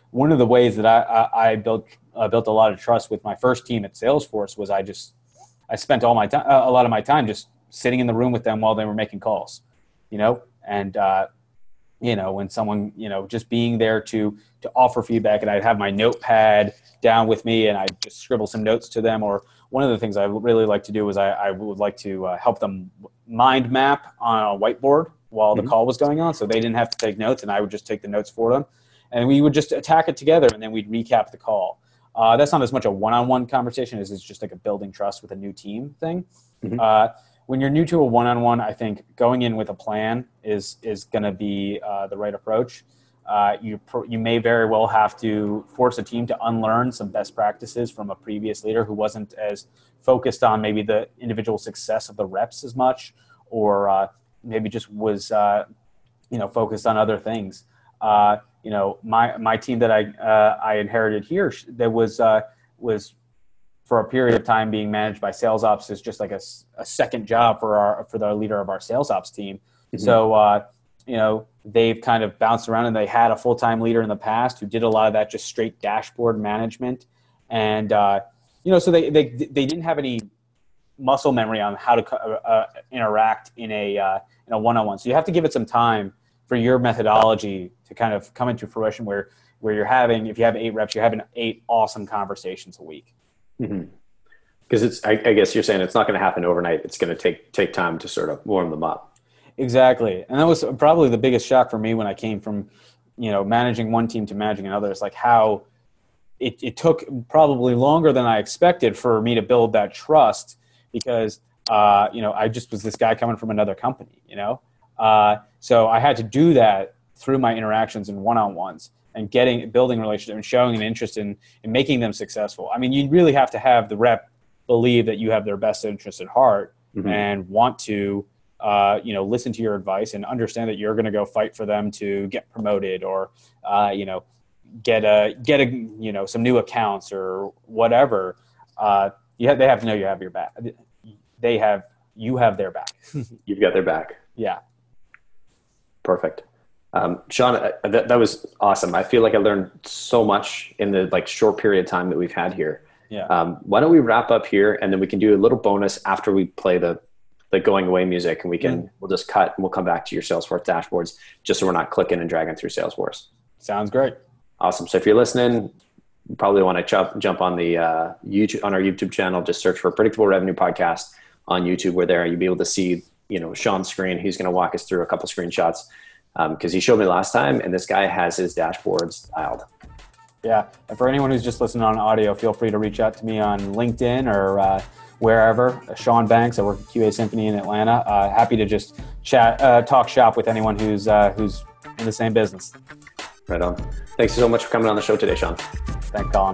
Speaker 2: one of the ways that I, I, I built uh, built a lot of trust with my first team at Salesforce was I just I spent all my time uh, a lot of my time just sitting in the room with them while they were making calls, you know, and uh, you know, when someone, you know, just being there to to offer feedback, and I'd have my notepad down with me and I'd just scribble some notes to them. Or one of the things I really like to do is I, I would like to uh, help them mind map on a whiteboard while the mm-hmm. call was going on, so they didn't have to take notes and I would just take the notes for them. And we would just attack it together, and then we'd recap the call. Uh, that's not as much a one-on-one conversation as it's just like a building trust with a new team thing. Mm-hmm. Uh, when you're new to a one-on-one, I think going in with a plan is is going to be uh, the right approach. Uh, you pr- you may very well have to force a team to unlearn some best practices from a previous leader who wasn't as focused on maybe the individual success of the reps as much, or uh, maybe just was uh, you know focused on other things. Uh, you know, my my team that I uh, I inherited here, that was uh, was for a period of time being managed by sales ops as just like a, a second job for our for the leader of our sales ops team. Mm-hmm. So uh, you know, they've kind of bounced around, and they had a full time leader in the past who did a lot of that just straight dashboard management, and uh, you know, so they they they didn't have any muscle memory on how to uh, interact in a uh, in a one on one. So you have to give it some time for your methodology to kind of come into fruition, where where you're having, if you have eight reps, you're having eight awesome conversations a week.
Speaker 1: Mm-hmm. Because it's, I, I guess you're saying it's not going to happen overnight. It's going to take take time to sort of warm them up.
Speaker 2: Exactly, and that was probably the biggest shock for me when I came from, you know, managing one team to managing another. It's like how it, it took probably longer than I expected for me to build that trust, because uh, you know, I just was this guy coming from another company, you know. Uh, so I had to do that through my interactions and one-on-ones and getting, building relationships and showing an interest in, in making them successful. I mean, you really have to have the rep believe that you have their best interest at heart, mm-hmm. and want to, uh, you know, listen to your advice and understand that you're going to go fight for them to get promoted, or, uh, you know, get a, get a, you know, some new accounts or whatever. Uh, you have, they have to know you have your back. They have, you have their back.
Speaker 1: You've got their back.
Speaker 2: Yeah.
Speaker 1: Perfect. Um, Sean, uh, that, that was awesome. I feel like I learned so much in the like short period of time that we've had here.
Speaker 2: Yeah.
Speaker 1: Um, why don't we wrap up here, and then we can do a little bonus after we play the, the going away music, and we can, mm. we'll just cut and we'll come back to your Salesforce dashboards, just so we're not clicking and dragging through Salesforce.
Speaker 2: Sounds great.
Speaker 1: Awesome. So if you're listening, you probably want to jump, jump on the uh, YouTube, on our YouTube channel, just search for Predictable Revenue Podcast on YouTube. We're there. You'll be able to see, you know, Sean's screen. He's going to walk us through a couple screenshots, because um, he showed me last time, and this guy has his dashboards dialed.
Speaker 2: Yeah, and for anyone who's just listening on audio, feel free to reach out to me on LinkedIn or uh, wherever. Uh, Sean Banks, I work at Q A Symphony in Atlanta. Uh, happy to just chat, uh, talk shop with anyone who's uh, who's in the same business.
Speaker 1: Right on. Thanks so much for coming on the show today, Sean.
Speaker 2: Thanks, Colin.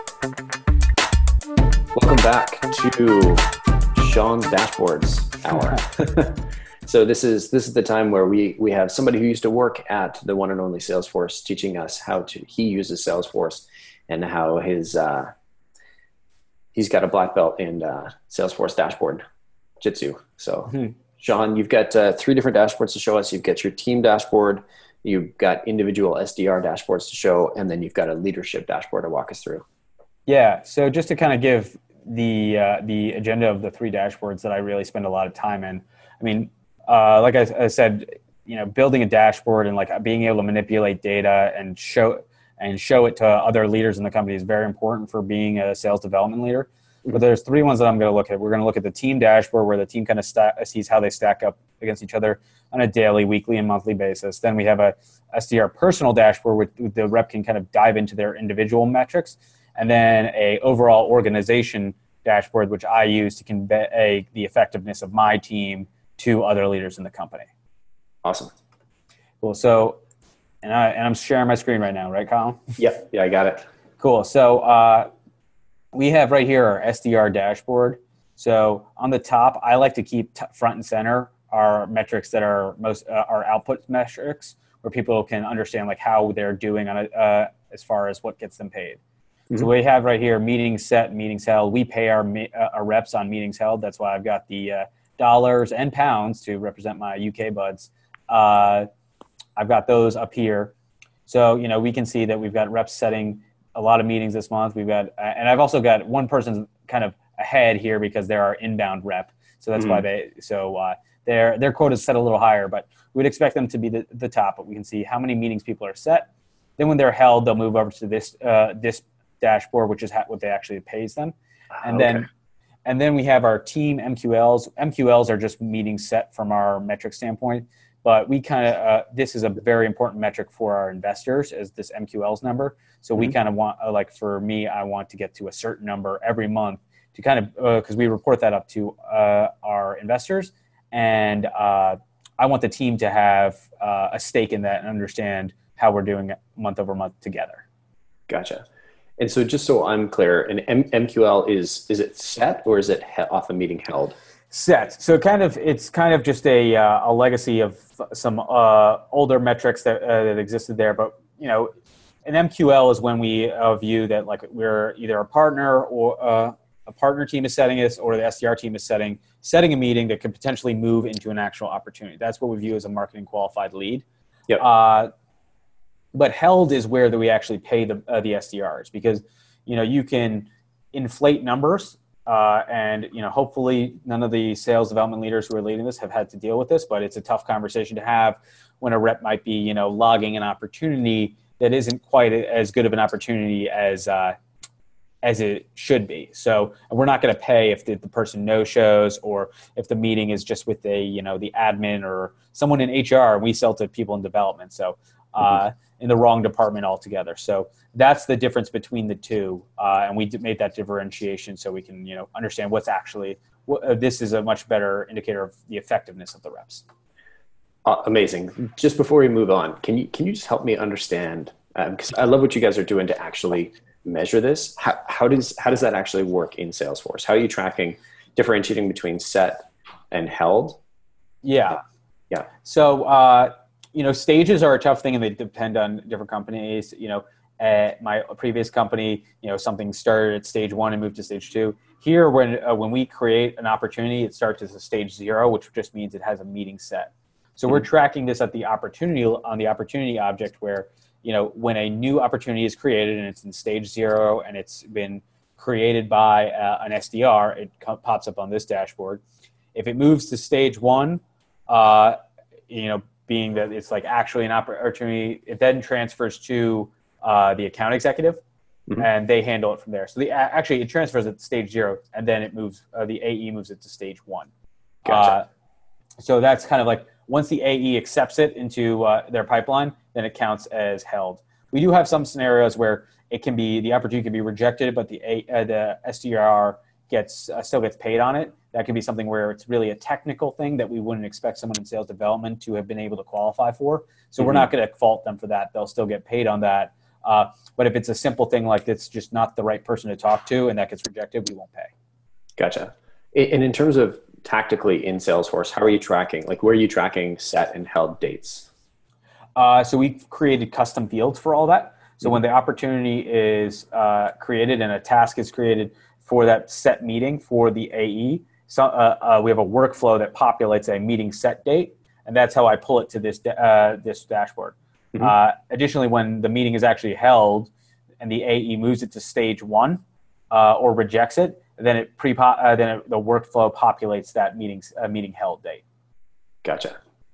Speaker 1: Welcome back to Sean's Dashboards Hour. So this is this is the time where we we have somebody who used to work at the one and only Salesforce teaching us how to he uses Salesforce, and how his uh, he's got a black belt in uh, Salesforce dashboard Jitsu. So mm-hmm. Sean, you've got uh, three different dashboards to show us. You've got your team dashboard, you've got individual S D R dashboards to show, and then you've got a leadership dashboard to walk us through.
Speaker 2: Yeah. So just to kind of give the uh, the agenda of the three dashboards that I really spend a lot of time in. I mean. Uh, like I, I said, you know, building a dashboard and like being able to manipulate data and show and show it to other leaders in the company is very important for being a sales development leader. Mm-hmm. But there's three ones that I'm going to look at. We're going to look at the team dashboard, where the team kind of sta- sees how they stack up against each other on a daily, weekly, and monthly basis. Then we have a S D R personal dashboard, where the rep can kind of dive into their individual metrics, and then a overall organization dashboard, which I use to convey the effectiveness of my team to other leaders in the company.
Speaker 1: Awesome.
Speaker 2: Cool. So, and, I, and I'm sharing my screen right now, right, Colin?
Speaker 1: Yep. Yeah, I got it.
Speaker 2: Cool. So uh, we have right here our S D R dashboard. So on the top, I like to keep t- front and center our metrics that are most uh, our output metrics, where people can understand like how they're doing on a, uh, as far as what gets them paid. Mm-hmm. So we have right here meetings set, meetings held. We pay our uh, our reps on meetings held. That's why I've got the uh, dollars and pounds to represent my U K buds. Uh, I've got those up here. So, you know, we can see that we've got reps setting a lot of meetings this month. We've got, uh, and I've also got one person kind of ahead here because they're our inbound rep. So that's mm-hmm. why they, so uh, their, their quota is set a little higher, but we'd expect them to be the, the top, but we can see how many meetings people are set. Then when they're held, they'll move over to this, uh, this dashboard, which is ha- what they actually pays them. And okay. then, and then we have our team M Q Ls. M Q Ls are just meetings set from our metric standpoint, but we kind of, uh, this is a very important metric for our investors as this M Q Ls number. So mm-hmm. we kind of want, uh, like for me, I want to get to a certain number every month to kind of, uh, cause we report that up to uh, our investors. And uh, I want the team to have uh, a stake in that and understand how we're doing it month over month together.
Speaker 1: Gotcha. And so just so I'm clear, an M- MQL is, is it set or is it he- off a meeting held?
Speaker 2: Set. So kind of, it's kind of just a, uh, a legacy of some uh, older metrics that, uh, that existed there. But, you know, an M Q L is when we uh, view that like we're either a partner or uh, a partner team is setting this or the S D R team is setting, setting a meeting that could potentially move into an actual opportunity. That's what we view as a marketing qualified lead.
Speaker 1: Yep.
Speaker 2: Uh, But held is where we actually pay the uh, the S D Rs because, you know, you can inflate numbers uh, and, you know, hopefully none of the sales development leaders who are leading this have had to deal with this, but it's a tough conversation to have when a rep might be, you know, logging an opportunity that isn't quite as good of an opportunity as uh, as it should be. So we're not going to pay if the, the person no shows or if the meeting is just with a, you know, the admin or someone in H R. We sell to people in development. So uh, mm-hmm. in the wrong department altogether. So that's the difference between the two. Uh, and we d- made that differentiation so we can, you know, understand what's actually, what, uh, this is a much better indicator of the effectiveness of the reps.
Speaker 1: Uh, amazing. Just before we move on, can you, can you just help me understand, um, cause I love what you guys are doing to actually measure this. How, how does, how does that actually work in Salesforce? How are you tracking, differentiating between set and held?
Speaker 2: Yeah.
Speaker 1: Yeah.
Speaker 2: So, uh, you know, stages are a tough thing and they depend on different companies. You know, at my previous company, you know, something started at stage one and moved to stage two. Here, when uh, when we create an opportunity, it starts as a stage zero, which just means it has a meeting set. So mm-hmm. we're tracking this at the opportunity on the opportunity object where, you know, when a new opportunity is created and it's in stage zero and it's been created by uh, an S D R, it co- pops up on this dashboard. If it moves to stage one, uh, you know, being that it's like actually an opportunity, it then transfers to uh, the account executive mm-hmm. and they handle it from there. So the actually it transfers at stage zero and then it moves, uh, the A E moves it to stage one.
Speaker 1: Gotcha.
Speaker 2: Uh, so that's kind of like once the A E accepts it into uh, their pipeline, then it counts as held. We do have some scenarios where it can be, the opportunity can be rejected, but the A, uh, the S D R gets uh, still gets paid on it. That could be something where it's really a technical thing that we wouldn't expect someone in sales development to have been able to qualify for. So mm-hmm. we're not going to fault them for that. They'll still get paid on that. Uh, but if it's a simple thing like it's just not the right person to talk to and that gets rejected, we won't pay.
Speaker 1: Gotcha. And in terms of tactically in Salesforce, how are you tracking? Like where are you tracking set and held dates?
Speaker 2: Uh, so we've created custom fields for all that. So mm-hmm. when the opportunity is uh, created and a task is created for that set meeting for the A E, so uh, uh, we have a workflow that populates a meeting set date, and that's how I pull it to this uh, this dashboard. Mm-hmm. Uh, additionally, when the meeting is actually held and the A E moves it to stage one uh, or rejects it, then it pre uh, then it, the workflow populates that meeting uh, meeting held date.
Speaker 1: Gotcha.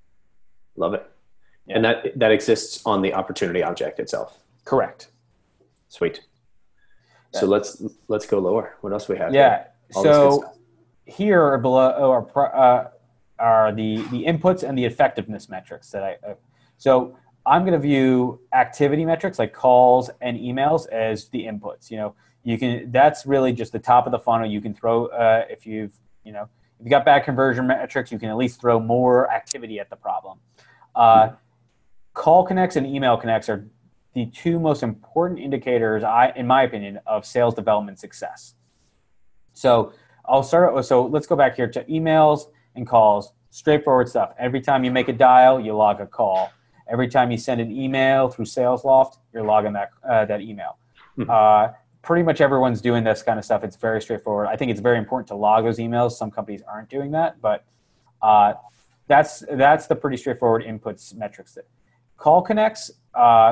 Speaker 1: Love it. Yeah. And that that exists on the opportunity object itself.
Speaker 2: Correct.
Speaker 1: Sweet. Yeah. So let's let's go lower. What else do we have?
Speaker 2: Yeah. So here are below are, uh, are the the inputs and the effectiveness metrics that I. Uh, so I'm going to view activity metrics like calls and emails as the inputs. You know, you can that's really just the top of the funnel. You can throw uh, if you've you know if you got bad conversion metrics, you can at least throw more activity at the problem. Uh, mm-hmm. Call connects and email connects are the two most important indicators, I, in my opinion, of sales development success. So I'll start. So let's go back here to emails and calls. Straightforward stuff. Every time you make a dial, you log a call. Every time you send an email through SalesLoft, you're logging that uh, that email. Mm-hmm. Uh, pretty much everyone's doing this kind of stuff. It's very straightforward. I think it's very important to log those emails. Some companies aren't doing that, but uh, that's that's the pretty straightforward inputs metrics. That call connects uh,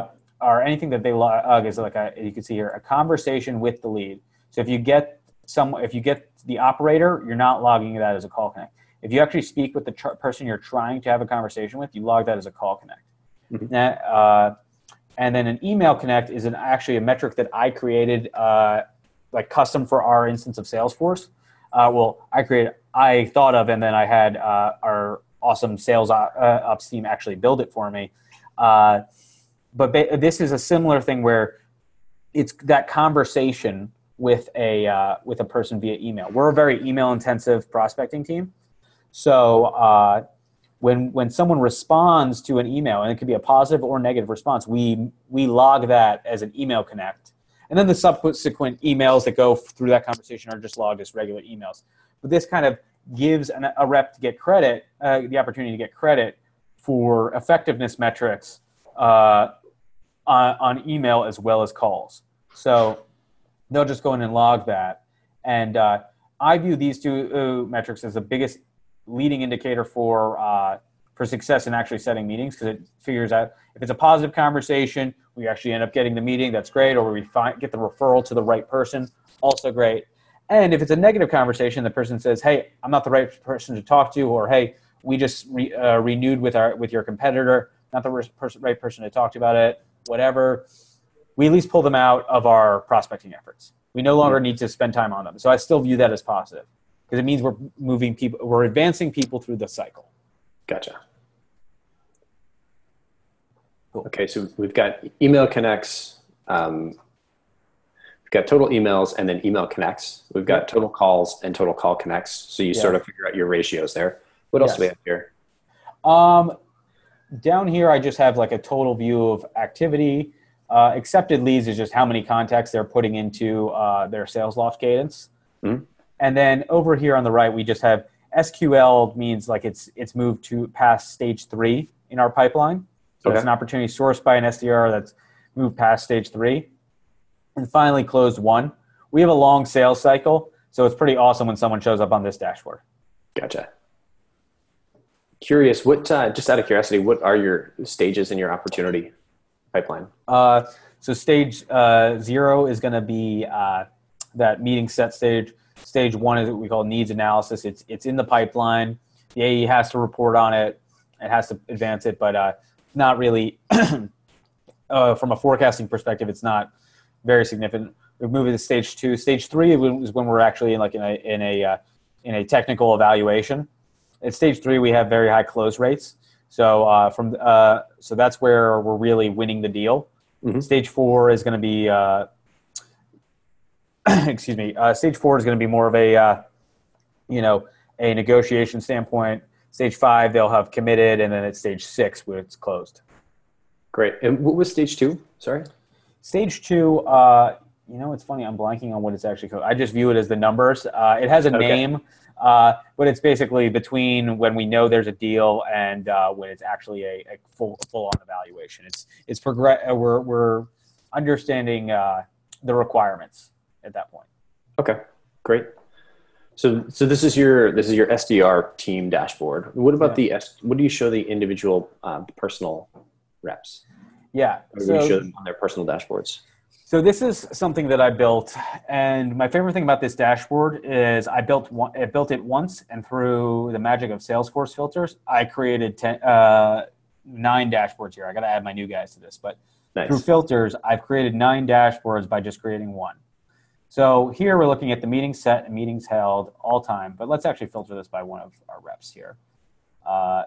Speaker 2: or anything that they log is like a, you can see here, a conversation with the lead. So if you get some, if you get the operator, you're not logging that as a call connect. If you actually speak with the tr- person you're trying to have a conversation with, you log that as a call connect. Mm-hmm. Now, uh, and then an email connect is an, actually a metric that I created, uh, like custom for our instance of Salesforce. Uh, well, I created, I thought of, and then I had uh, our awesome sales uh, ops team actually build it for me. Uh, but ba- this is a similar thing where it's that conversation with a uh, with a person via email. We're a very email intensive prospecting team, so uh, when when someone responds to an email, and it could be a positive or negative response, we we log that as an email connect. And then the subsequent emails that go through that conversation are just logged as regular emails. But this kind of gives an, a rep to get credit, uh, the opportunity to get credit for effectiveness metrics uh, on, on email as well as calls. So they'll just go in and log that. And uh, I view these two uh, metrics as the biggest leading indicator for uh, for success in actually setting meetings, because it figures out if it's a positive conversation, we actually end up getting the meeting, that's great, or we find, get the referral to the right person, also great. And if it's a negative conversation, the person says, hey, I'm not the right person to talk to, or hey, we just re, uh, renewed with our with your competitor, not the right person, right person to talk to about it, whatever, we at least pull them out of our prospecting efforts. We no longer need to spend time on them. So I still view that as positive, because it means we're moving people, we're advancing people through the cycle.
Speaker 1: Gotcha. Cool. Okay, so we've got email connects, um, we've got total emails and then email connects. We've got total calls and total call connects. So you yeah. sort of figure out your ratios there. What else yes. do we have here?
Speaker 2: Um, down here, I just have like a total view of activity. Uh, accepted leads is just how many contacts they're putting into uh, their Salesloft cadence. Mm-hmm. And then over here on the right, we just have S Q L means like it's it's moved to past stage three in our pipeline. So okay. it's an opportunity sourced by an S D R that's moved past stage three. And finally, closed one. We have a long sales cycle, so it's pretty awesome when someone shows up on this dashboard.
Speaker 1: Gotcha. Curious, what uh, just out of curiosity, what are your stages in your opportunity pipeline?
Speaker 2: Uh, so stage uh, zero is going to be uh, that meeting set stage. Stage one is what we call needs analysis. It's it's in the pipeline. The A E has to report on it. It has to advance it, but uh, not really. uh, from a forecasting perspective, it's not very significant. We've moved to stage two. Stage three is when we're actually in like in a in a uh, in a technical evaluation. At stage three, we have very high close rates. So uh, from uh, so that's where we're really winning the deal. Mm-hmm. Stage four is going to be. Uh, excuse me, uh, stage four is going to be more of a, uh, you know, a negotiation standpoint. Stage five, they'll have committed, and then at stage six, where it's closed.
Speaker 1: Great. And what was stage two? Sorry?
Speaker 2: Stage two, uh, you know, it's funny, I'm blanking on what it's actually called. I just view it as the numbers. Uh, it has a okay. name, uh, but it's basically between when we know there's a deal and uh, when it's actually a, a full, full-on evaluation. It's, it's progress. We're, we're understanding uh, the requirements at that point.
Speaker 1: Okay, great. So, so this is your this is your S D R team dashboard. What about yeah. the what do you show the individual um, personal reps?
Speaker 2: Yeah,
Speaker 1: or do so, you show them on their personal dashboards?
Speaker 2: So this is something that I built, and my favorite thing about this dashboard is I built one, I built it once, and through the magic of Salesforce filters, I created ten, uh, nine dashboards here. I got to add my new guys to this, but nice. Through filters, I've created nine dashboards by just creating one. So here we're looking at the meetings set and meetings held all time, but let's actually filter this by one of our reps here. Uh,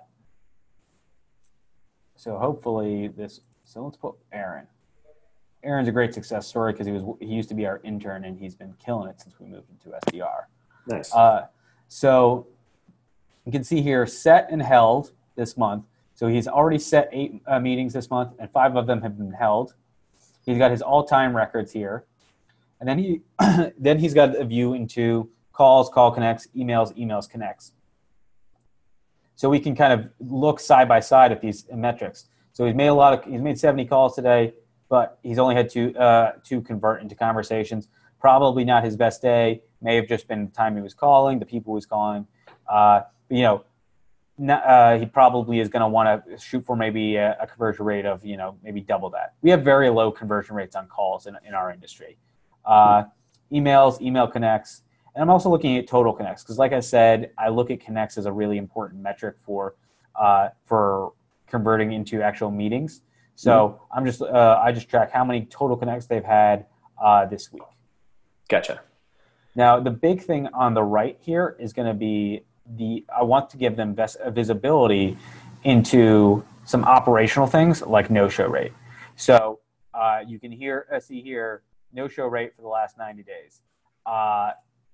Speaker 2: so hopefully this, so let's put Aaron. Aaron's a great success story because he was he used to be our intern and he's been killing it since we moved into S D R.
Speaker 1: Nice.
Speaker 2: Uh, so you can see here set and held this month. So he's already set eight uh, meetings this month and five of them have been held. He's got his all-time records here. And then he, then he's got a view into calls, call connects, emails, emails connects. So we can kind of look side by side at these metrics. So he's made a lot of, he's made seventy calls today, but he's only had two, uh, two convert into conversations. Probably not his best day. May have just been the time he was calling, the people he was calling. Uh, but, you know, uh, he probably is going to want to shoot for maybe a, a conversion rate of, you know, maybe double that. We have very low conversion rates on calls in, in our industry. Uh, emails, email connects, and I'm also looking at total connects because, like I said, I look at connects as a really important metric for uh, for converting into actual meetings. So mm-hmm. I'm just uh, I just track how many total connects they've had uh, this week.
Speaker 1: Gotcha.
Speaker 2: Now, the big thing on the right here is going to be the I want to give them vis- visibility into some operational things like no-show rate. So uh, you can hear uh, see here no-show rate for the last ninety days. Uh,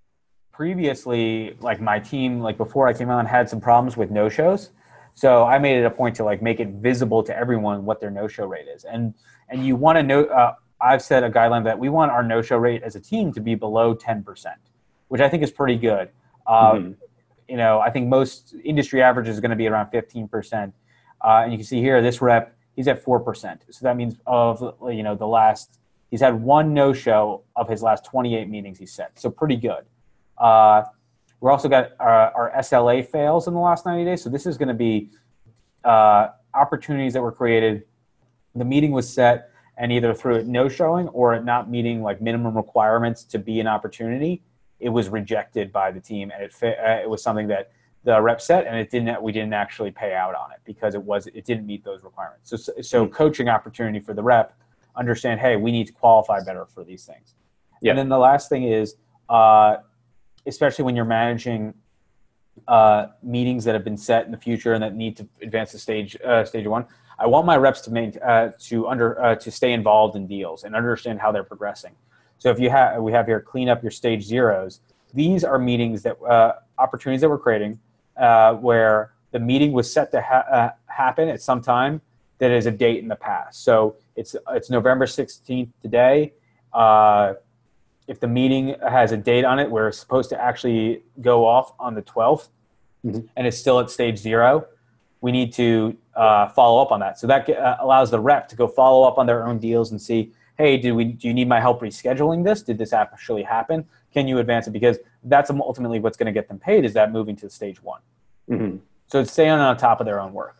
Speaker 2: previously, like my team, like before I came on, had some problems with no-shows. So I made it a point to like make it visible to everyone what their no-show rate is. And and you want to know. Uh, I've set a guideline that we want our no-show rate as a team to be below ten percent, which I think is pretty good. Um, mm-hmm. You know, I think most industry average is going to be around fifteen percent. Uh, and you can see here, this rep, he's at four percent. So that means of, you know, the last, he's had one no-show of his last twenty-eight meetings he's set. So pretty good. Uh, we're also got our, our S L A fails in the last ninety days. So this is going to be uh, opportunities that were created. The meeting was set, and either through it no-showing or it not meeting like minimum requirements to be an opportunity, it was rejected by the team, and it fit, uh, it was something that the rep set, and it didn't. We didn't actually pay out on it because it was it didn't meet those requirements. So, so, so mm-hmm. coaching opportunity for the rep, understand, hey, we need to qualify better for these things. Yep. And then the last thing is, uh, especially when you're managing uh, meetings that have been set in the future and that need to advance to stage uh, stage one. I want my reps to make uh, to under uh, to stay involved in deals and understand how they're progressing. So if you have we have here clean up your stage zeros. These are meetings that uh, opportunities that we're creating uh, where the meeting was set to ha- uh, happen at some time that is a date in the past. So it's it's November sixteenth today. Uh, if the meeting has a date on it where it's supposed to actually go off on the twelfth, mm-hmm. and it's still at stage zero, we need to uh, follow up on that. So that uh, allows the rep to go follow up on their own deals and see, hey, do we do you need my help rescheduling this? Did this actually happen? Can you advance it? Because that's ultimately what's going to get them paid, is that moving to stage one. Mm-hmm. So it's staying on top of their own work.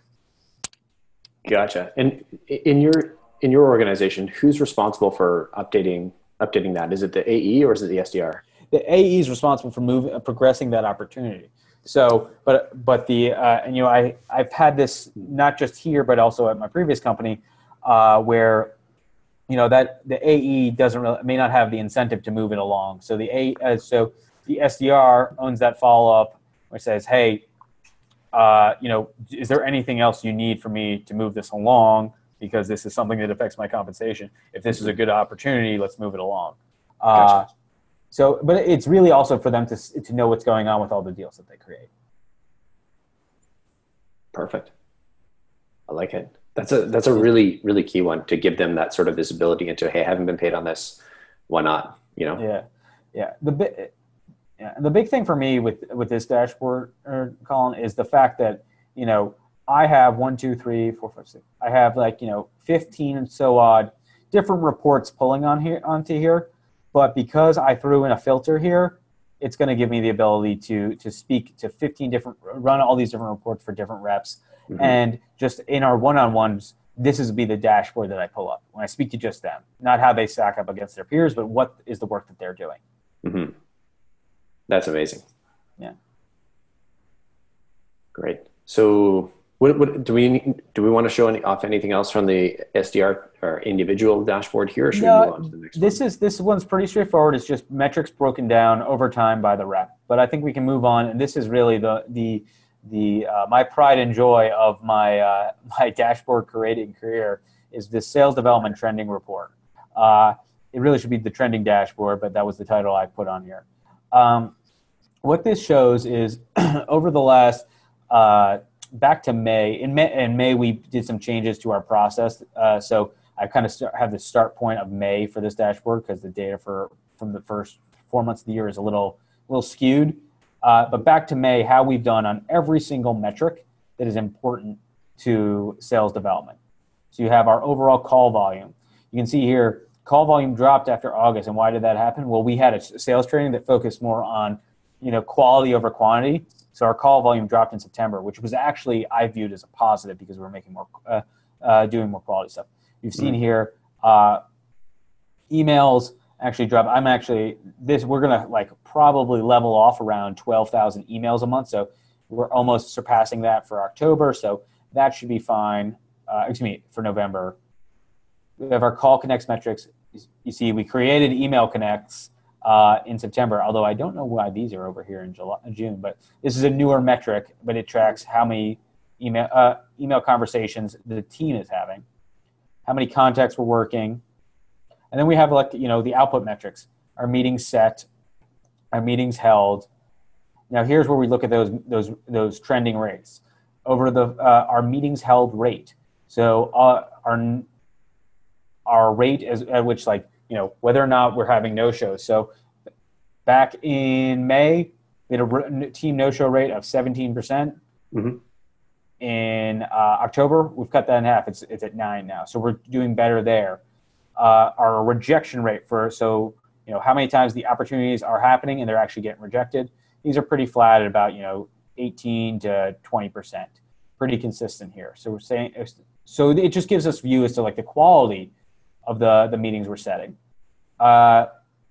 Speaker 1: Gotcha. And in your in your organization, who's responsible for updating updating that? Is it the A E or is it the S D R?
Speaker 2: The A E is responsible for moving, progressing that opportunity. So, but but the uh, and you know I I've had this not just here but also at my previous company, uh, where you know that the A E doesn't really, may not have the incentive to move it along. So the A uh, so the S D R owns that follow up, which says, hey, uh, you know, is there anything else you need for me to move this along? Because this is something that affects my compensation. If this is a good opportunity, let's move it along. Uh,
Speaker 1: gotcha.
Speaker 2: So, but it's really also for them to to know what's going on with all the deals that they create.
Speaker 1: Perfect. I like it. That's a that's a really really key one, to give them that sort of visibility into, hey, I haven't been paid on this. Why not? You know.
Speaker 2: Yeah, yeah. The big yeah the big thing for me with with this dashboard, uh, Colin, is the fact that you know I have one, two, three, four, five, six. I have like you know fifteen and so odd different reports pulling on here onto here. But because I threw in a filter here, it's going to give me the ability to to speak to fifteen different, run all these different reports for different reps. Mm-hmm. And just in our one-on-ones, this is be the dashboard that I pull up when I speak to just them. Not how they stack up against their peers, but what is the work that they're doing.
Speaker 1: Mm-hmm. That's amazing.
Speaker 2: Yeah.
Speaker 1: Great. So what, what do we do we want to show any, off anything else from the S D R or individual dashboard here, or should
Speaker 2: no,
Speaker 1: we move on to the next
Speaker 2: this
Speaker 1: one?
Speaker 2: is this one's pretty straightforward. It's just metrics broken down over time by the rep. But I think we can move on, and this is really the the the uh, my pride and joy of my uh, my dashboard creating career is this sales development trending report. Uh, it really should be the trending dashboard, but that was the title I put on here. Um, what this shows is over the last uh, back to May. In May, in May, we did some changes to our process. Uh, so I kind of start, have the start point of May for this dashboard because the data for from the first four months of the year is a little little skewed. Uh, but back to May, how we've done on every single metric that is important to sales development. So you have our overall call volume. You can see here, call volume dropped after August. And why did that happen? Well, we had a sales training that focused more on, you know, quality over quantity. So our call volume dropped in September, which was actually I viewed as a positive because we were making more, uh, uh, doing more quality stuff. You've seen mm-hmm. here uh, emails actually drop. I'm actually this. We're gonna like probably level off around twelve thousand emails a month. So we're almost surpassing that for October. So that should be fine. Uh, excuse me, for November. We have our call connects metrics. You see, we created email connects uh, in September, although I don't know why these are over here in July, June, but this is a newer metric, but it tracks how many email uh, email conversations the team is having, how many contacts we're working, and then we have like, you know, the output metrics, our meetings set, our meetings held. Now here's where we look at those those those trending rates over the uh, our meetings held rate. So uh, our our rate is at which, like, you know, whether or not we're having no shows. So back in May, we had a team no show rate of seventeen percent. Mm-hmm. In uh, October, we've cut that in half. It's it's at nine now. So we're doing better there. Uh, our rejection rate for, so, you know, how many times the opportunities are happening and they're actually getting rejected. These are pretty flat at about, you know, eighteen to twenty percent. Pretty consistent here. So we're saying, so it just gives us view as to like the quality of the, the meetings we're setting. Uh,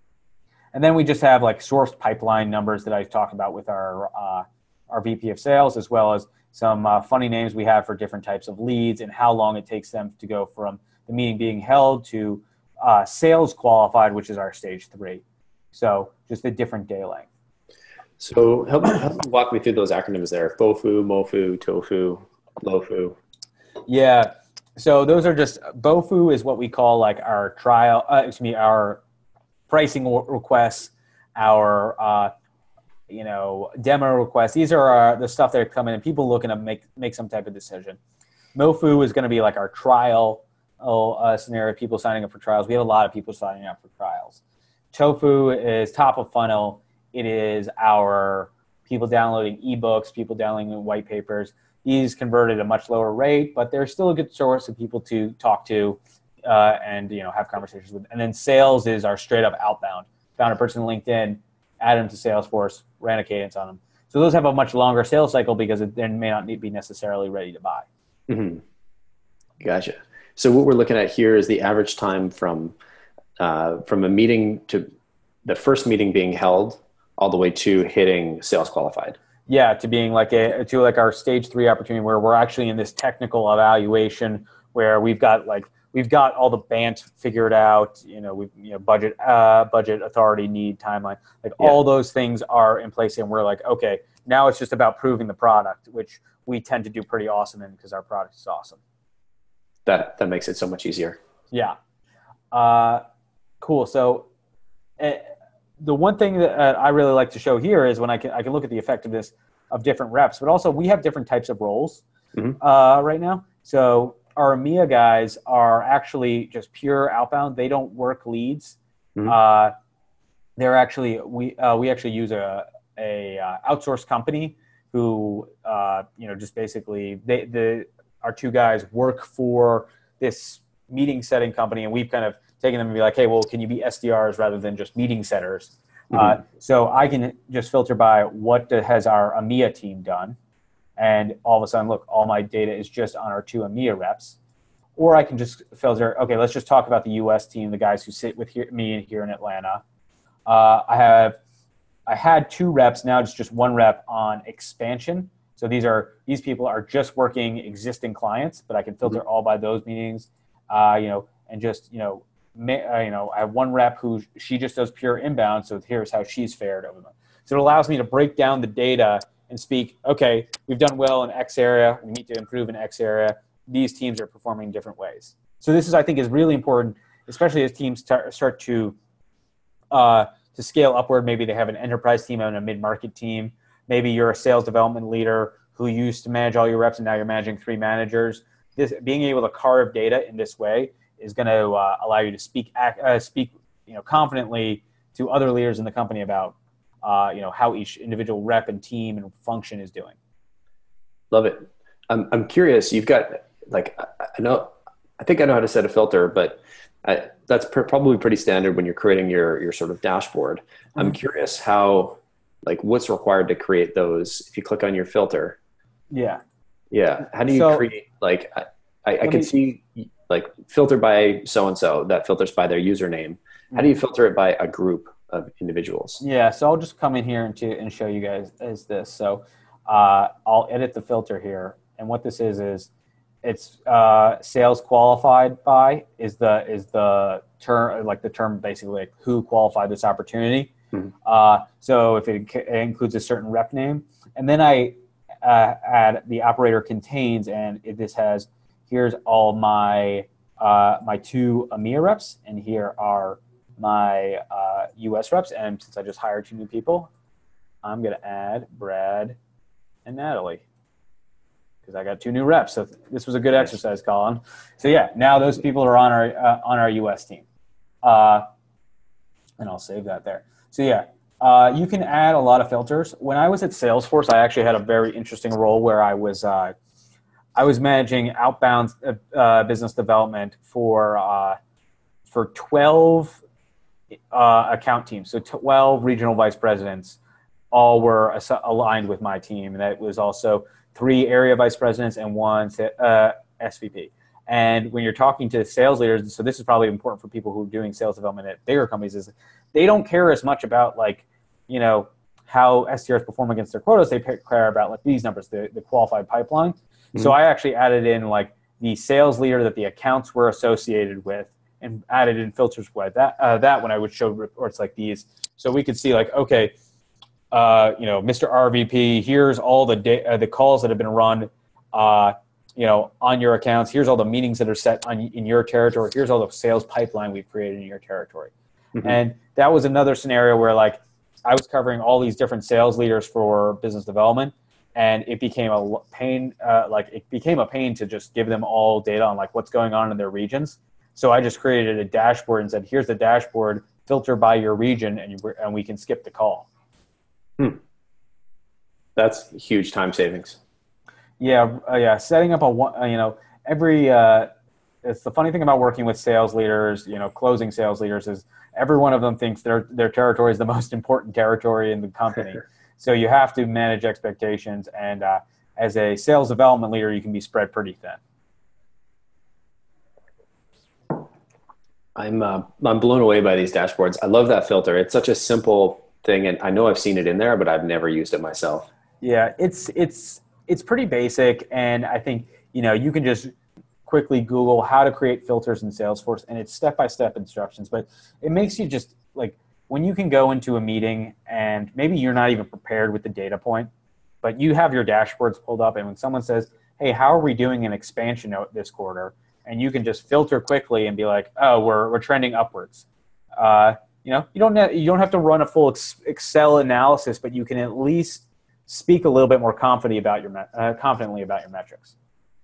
Speaker 2: and then we just have like sourced pipeline numbers that I talked about with our, uh, our V P of sales, as well as some uh, funny names we have for different types of leads and how long it takes them to go from the meeting being held to uh, sales qualified, which is our stage three. So just a different day length.
Speaker 1: So help, help walk me through those acronyms there. F O F U, M O F U, T O F U, L O F U.
Speaker 2: Yeah. So those are just, B O F U is what we call like our trial, uh, excuse me, our pricing requests, our, uh, you know, demo requests. These are our, the stuff that are coming in, people looking to make, make some type of decision. M O F U is going to be like our trial uh, scenario, people signing up for trials. We have a lot of people signing up for trials. T O F U is top of funnel. It is our people downloading ebooks, people downloading white papers. These convert at a much lower rate, but they're still a good source of people to talk to uh, and, you know, have conversations with. And then sales is our straight up outbound. Found a person on LinkedIn, add them to Salesforce, ran a cadence on them. So those have a much longer sales cycle because they may not need, be necessarily ready to buy.
Speaker 1: Mm-hmm. Gotcha. So what we're looking at here is the average time from uh, from a meeting to the first meeting being held all the way to hitting sales qualified.
Speaker 2: Yeah, to being like a to like our stage three opportunity where we're actually in this technical evaluation where we've got like we've got all the B A N T figured out. You know, we've you know budget uh, budget authority need timeline like yeah. all those things are in place, and we're like, okay, now it's just about proving the product, which we tend to do pretty awesome in because our product is awesome.
Speaker 1: That that makes it so much easier.
Speaker 2: Yeah. Uh, cool. So uh, the one thing that uh, I really like to show here is when I can I can look at the effectiveness of different reps, but also we have different types of roles mm-hmm. uh, right now. So our EMEA guys are actually just pure outbound. They don't work leads. Mm-hmm. Uh, they're actually we uh, we actually use a a uh, outsourced company who uh, you know just basically they the our two guys work for this meeting setting company, and we've kind of taken them and be like, hey, well, can you be S D Rs rather than just meeting setters? Mm-hmm. Uh, so I can just filter by what has our EMEA team done, and all of a sudden, look, all my data is just on our two EMEA reps. Or I can just filter, okay, let's just talk about the U S team, the guys who sit with here, me here in Atlanta. Uh, I have, I had two reps, now it's just one rep on expansion. So these are these people are just working existing clients, but I can filter mm-hmm. all by those meetings, uh, you know, and just you know, may, uh, you know, I have one rep who she just does pure inbound. So here's how she's fared over them. So it allows me to break down the data and speak. Okay, we've done well in X area. We need to improve in X area. These teams are performing in different ways. So this is, I think, is really important, especially as teams start start to uh, to scale upward. Maybe they have an enterprise team and a mid-market team. Maybe you're a sales development leader who used to manage all your reps and now you're managing three managers. This, being able to carve data in this way is going to uh, allow you to speak uh, speak you know confidently to other leaders in the company about uh, you know how each individual rep and team and function is doing.
Speaker 1: Love it. I'm I'm curious. You've got like I know I think I know how to set a filter, but I, that's pr- probably pretty standard when you're creating your your sort of dashboard. Mm-hmm. I'm curious how like what's required to create those? If you click on your filter,
Speaker 2: Yeah.
Speaker 1: yeah. How do you
Speaker 2: So,
Speaker 1: create, like, I, I, I
Speaker 2: let
Speaker 1: can
Speaker 2: me,
Speaker 1: see like filter by so-and-so that filters by their username. How do you filter it by a group of individuals?
Speaker 2: yeah, so I'll just come in here and, to, and show you guys is this. So uh, I'll edit the filter here. And what this is, is it's uh, sales qualified by is the, is the term, like the term basically like who qualified this opportunity.
Speaker 1: Mm-hmm.
Speaker 2: Uh, so if it, it includes a certain rep name, and then I uh, add the operator contains, and it, this has, here's all my, uh, my two EMEA reps, and here are my uh, U S reps. And since I just hired two new people, I'm going to add Brad and Natalie because I got two new reps. So this was a good exercise, Colin. So yeah, now those people are on our, uh, on our U S team. Uh, and I'll save that there. So yeah, uh, you can add a lot of filters. When I was at Salesforce, I actually had a very interesting role where I was, uh, I was managing outbound uh, business development for, uh, for twelve Uh, account teams. So twelve regional vice presidents all were as- aligned with my team. And that was also three area vice presidents and one uh, S V P. And when you're talking to sales leaders, so this is probably important for people who are doing sales development at bigger companies, is they don't care as much about like, you know, how S D Rs perform against their quotas. They care about like these numbers, the, the qualified pipeline. Mm-hmm. So I actually added in like the sales leader that the accounts were associated with, and added in filters like that, uh, that when I would show reports like these. So we could see like, okay, uh, you know, Mister R V P, here's all the da- uh, the calls that have been run, uh, you know, on your accounts. Here's all the meetings that are set on in your territory. Here's all the sales pipeline we've created in your territory. Mm-hmm. And that was another scenario where like I was covering all these different sales leaders for business development, and it became a pain, uh, like it became a pain to just give them all data on like what's going on in their regions. So I just created a dashboard and said, here's the dashboard, filter by your region, and, you, and we can skip the call.
Speaker 1: Hmm. That's huge time savings.
Speaker 2: Yeah, uh, yeah. Setting up a one, uh, you know, every, uh, it's the funny thing about working with sales leaders, you know, closing sales leaders is every one of them thinks their, their territory is the most important territory in the company. So you have to manage expectations. And uh, as a sales development leader, you can be spread pretty thin.
Speaker 1: I'm uh, I'm blown away by these dashboards. I love that filter. It's such a simple thing, and I know I've seen it in there, but I've never used it myself.
Speaker 2: Yeah, it's it's it's pretty basic, and I think you know you can just quickly Google how to create filters in Salesforce, and it's step by step instructions. But it makes you just like when you can go into a meeting and maybe you're not even prepared with the data point, but you have your dashboards pulled up, and when someone says, "Hey, how are we doing an expansion note this quarter?" and you can just filter quickly and be like, oh, we're we're trending upwards. Uh, you know, you don't have, you don't have to run a full ex- Excel analysis, but you can at least speak a little bit more confidently about your uh, confidently about your metrics.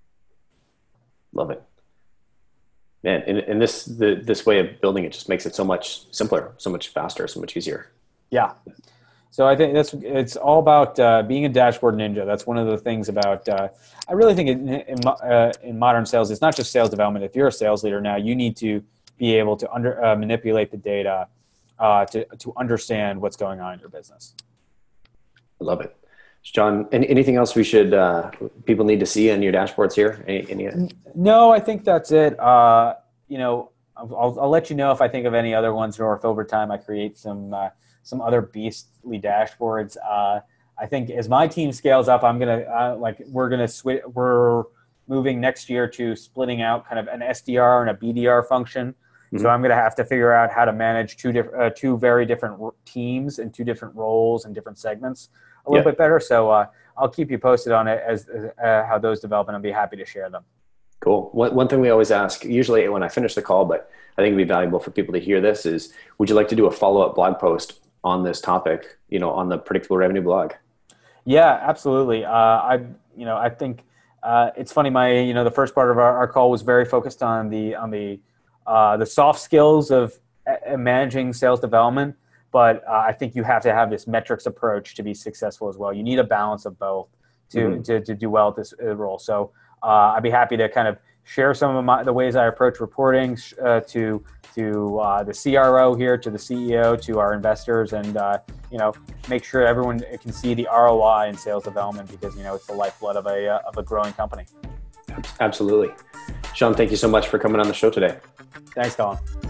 Speaker 1: Love it, man. And, and this the this way of building it just makes it so much simpler, so much faster, so much easier.
Speaker 2: Yeah. So I think that's it's all about uh, being a dashboard ninja. That's one of the things about. Uh, I really think in in, uh, in modern sales, it's not just sales development. If you're a sales leader now, you need to be able to under uh, manipulate the data uh, to to understand what's going on in your business.
Speaker 1: I love it, John. Any, anything else we should uh, people need to see on your dashboards here? Any, any...
Speaker 2: No, I think that's it. Uh, you know, I'll, I'll let you know if I think of any other ones, or if over time I create some. Uh, some other beastly dashboards. Uh, I think as my team scales up, I'm going to uh, like, we're going to switch, we're moving next year to splitting out kind of an S D R and a B D R function. Mm-hmm. So I'm going to have to figure out how to manage two different, uh, two very different r- teams and two different roles and different segments a little yeah. bit better. So uh, I'll keep you posted on it as uh, how those develop, and I'll be happy to share them.
Speaker 1: Cool. One, one thing we always ask, usually when I finish the call, but I think it'd be valuable for people to hear this, is would you like to do a follow-up blog post on this topic, you know, on the Predictable Revenue blog?
Speaker 2: Yeah, absolutely. Uh, I, you know, I think uh, it's funny. My, you know, the first part of our, our call was very focused on the on the uh, the soft skills of uh, managing sales development, but uh, I think you have to have this metrics approach to be successful as well. You need a balance of both to mm-hmm. to, to do well at this uh, role. So uh, I'd be happy to kind of share some of my, the ways I approach reporting uh, to to uh, the C R O here, to the C E O, to our investors, and uh, you know, make sure everyone can see the R O I in sales development, because you know it's the lifeblood of a uh, of a growing company.
Speaker 1: Absolutely. Sean, thank you so much for coming on the show today.
Speaker 2: Thanks, Colin.